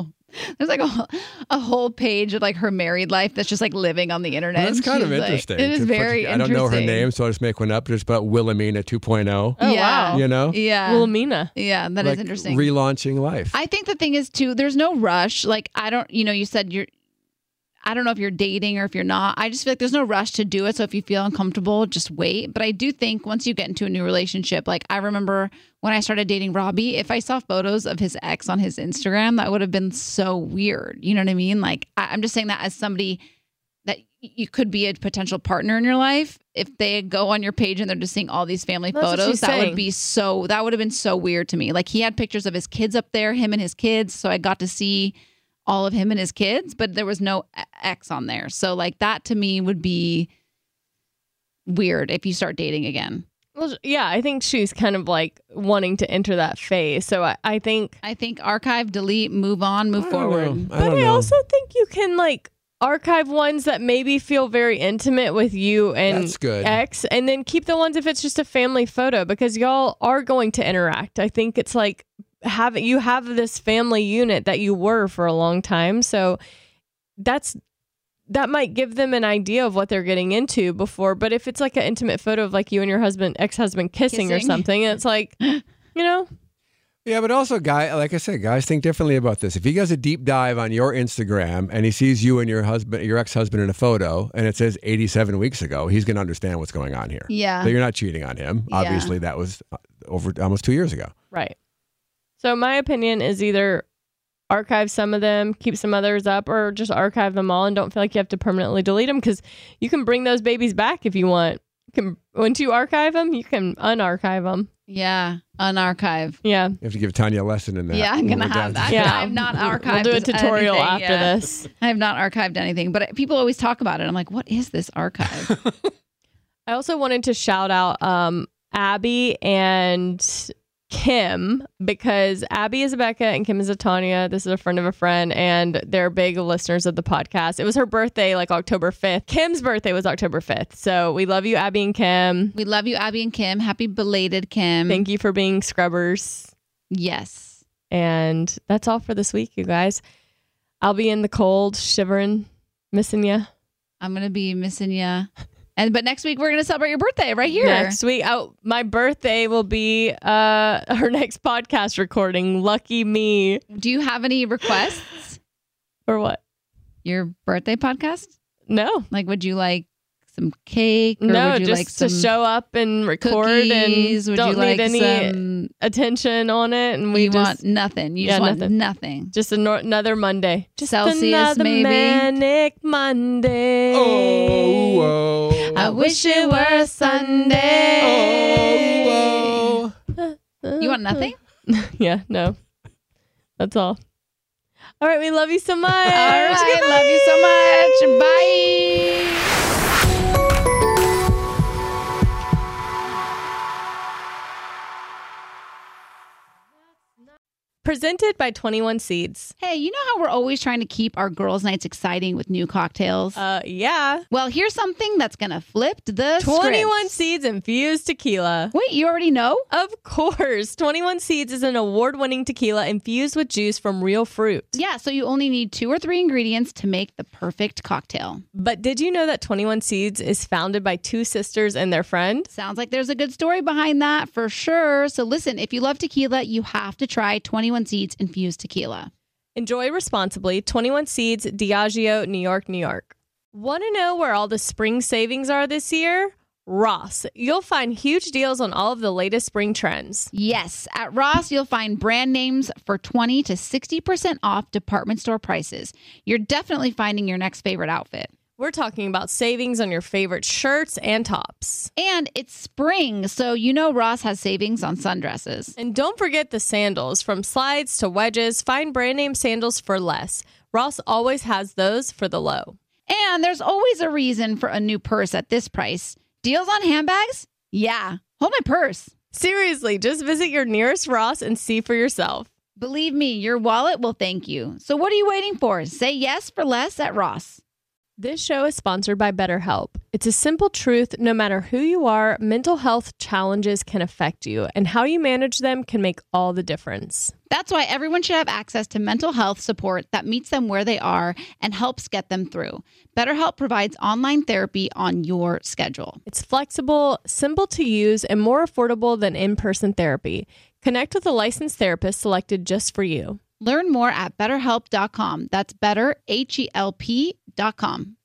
a whole page of her married life that's just living on the internet. Well, that's kind of interesting. It is very interesting. I don't know her name, so I'll just make one up. It's about Wilhelmina 2.0. Oh, wow. You know? Yeah. Wilhelmina. Yeah, that is interesting. Relaunching life. I think the thing is, too, there's no rush. You said I don't know if you're dating or if you're not. I just feel there's no rush to do it. So if you feel uncomfortable, just wait. But I do think once you get into a new relationship, I remember when I started dating Robbie, if I saw photos of his ex on his Instagram, that would have been so weird. You know what I mean? I'm just saying that as somebody that you could be a potential partner in your life. If they go on your page and they're just seeing all these family photos, that would have been so weird to me. He had pictures of his kids up there, him and his kids. So I got to see all of him and his kids, but there was no ex on there. So that to me would be weird if you start dating again. Well, yeah, I think she's kind of wanting to enter that phase. So I think archive, delete, move on, move forward. But I also think you can archive ones that maybe feel very intimate with you and ex, and then keep the ones if it's just a family photo, because y'all are going to interact. I think it's you have this family unit that you were for a long time, so that might give them an idea of what they're getting into before. But if it's an intimate photo of you and your ex-husband kissing or something, it's Yeah, but also, like I said, guys think differently about this. If he does a deep dive on your Instagram and he sees you and your ex-husband in a photo and it says 87 weeks ago, he's going to understand what's going on here. Yeah. So you're not cheating on him. Yeah. Obviously, that was over almost 2 years ago. Right. So my opinion is either archive some of them, keep some others up, or just archive them all and don't feel like you have to permanently delete them, because you can bring those babies back if you want. Once you archive them, you can unarchive them. Yeah, unarchive. Yeah. You have to give Tanya a lesson in that. Yeah, I'm going to have that. Yeah. I have not archived We'll do a tutorial anything. after this. I have not archived anything, but people always talk about it. I'm like, what is this archive? I also wanted to shout out Abby and Kim, because Abby is a Becca and Kim is a Tanya. This is a friend of a friend, and they're big listeners of the podcast. It was her birthday, like October 5th. Kim's birthday was October 5th. So we love you, Abby and Kim. We love you, Abby and Kim. Happy belated Kim. Thank you for being scrubbers. Yes. And that's all for this week, you guys. I'll be in the cold, shivering, missing you. I'm going to be missing you. But next week, we're going to celebrate your birthday right here. Next week, my birthday will be our next podcast recording. Lucky me. Do you have any requests? For what? Your birthday podcast? No. Like, would you like some cake? Or no, would you just like some to show up and record cookies? and Would don't you like need any attention on it. And we want nothing. You just want nothing. Just another Monday. Just Celsius, another maybe. manic Monday. Oh, I wish it were Sunday. oh. You want nothing? Yeah, no. That's all. All right, we love you so much. All right, love you so much. Bye. Presented by 21 Seeds. Hey, you know how we're always trying to keep our girls' nights exciting with new cocktails? Yeah. Well, here's something that's going to flip the 21 script. Seeds infused tequila. Wait, you already know? Of course. 21 Seeds is an award-winning tequila infused with juice from real fruit. Yeah, so you only need 2 or 3 ingredients to make the perfect cocktail. But did you know that 21 Seeds is founded by 2 sisters and their friend? Sounds like there's a good story behind that for sure. So listen, if you love tequila, you have to try 21 Seeds infused tequila. Enjoy responsibly. 21 Seeds, Diageo, New York, New York. Want to know where all the spring savings are this year? Ross. You'll find huge deals on all of the latest spring trends. Yes, at Ross, you'll find brand names for 20 to 60% off department store prices. You're definitely finding your next favorite outfit. We're talking about savings on your favorite shirts and tops. And it's spring, so you know Ross has savings on sundresses. And don't forget the sandals. From slides to wedges, find brand name sandals for less. Ross always has those for the low. And there's always a reason for a new purse at this price. Deals on handbags? Yeah. Hold my purse. Seriously, just visit your nearest Ross and see for yourself. Believe me, your wallet will thank you. So what are you waiting for? Say yes for less at Ross. This show is sponsored by BetterHelp. It's a simple truth. No matter who you are, mental health challenges can affect you, and how you manage them can make all the difference. That's why everyone should have access to mental health support that meets them where they are and helps get them through. BetterHelp provides online therapy on your schedule. It's flexible, simple to use, and more affordable than in-person therapy. Connect with a licensed therapist selected just for you. Learn more at BetterHelp.com. That's better, HELP.com.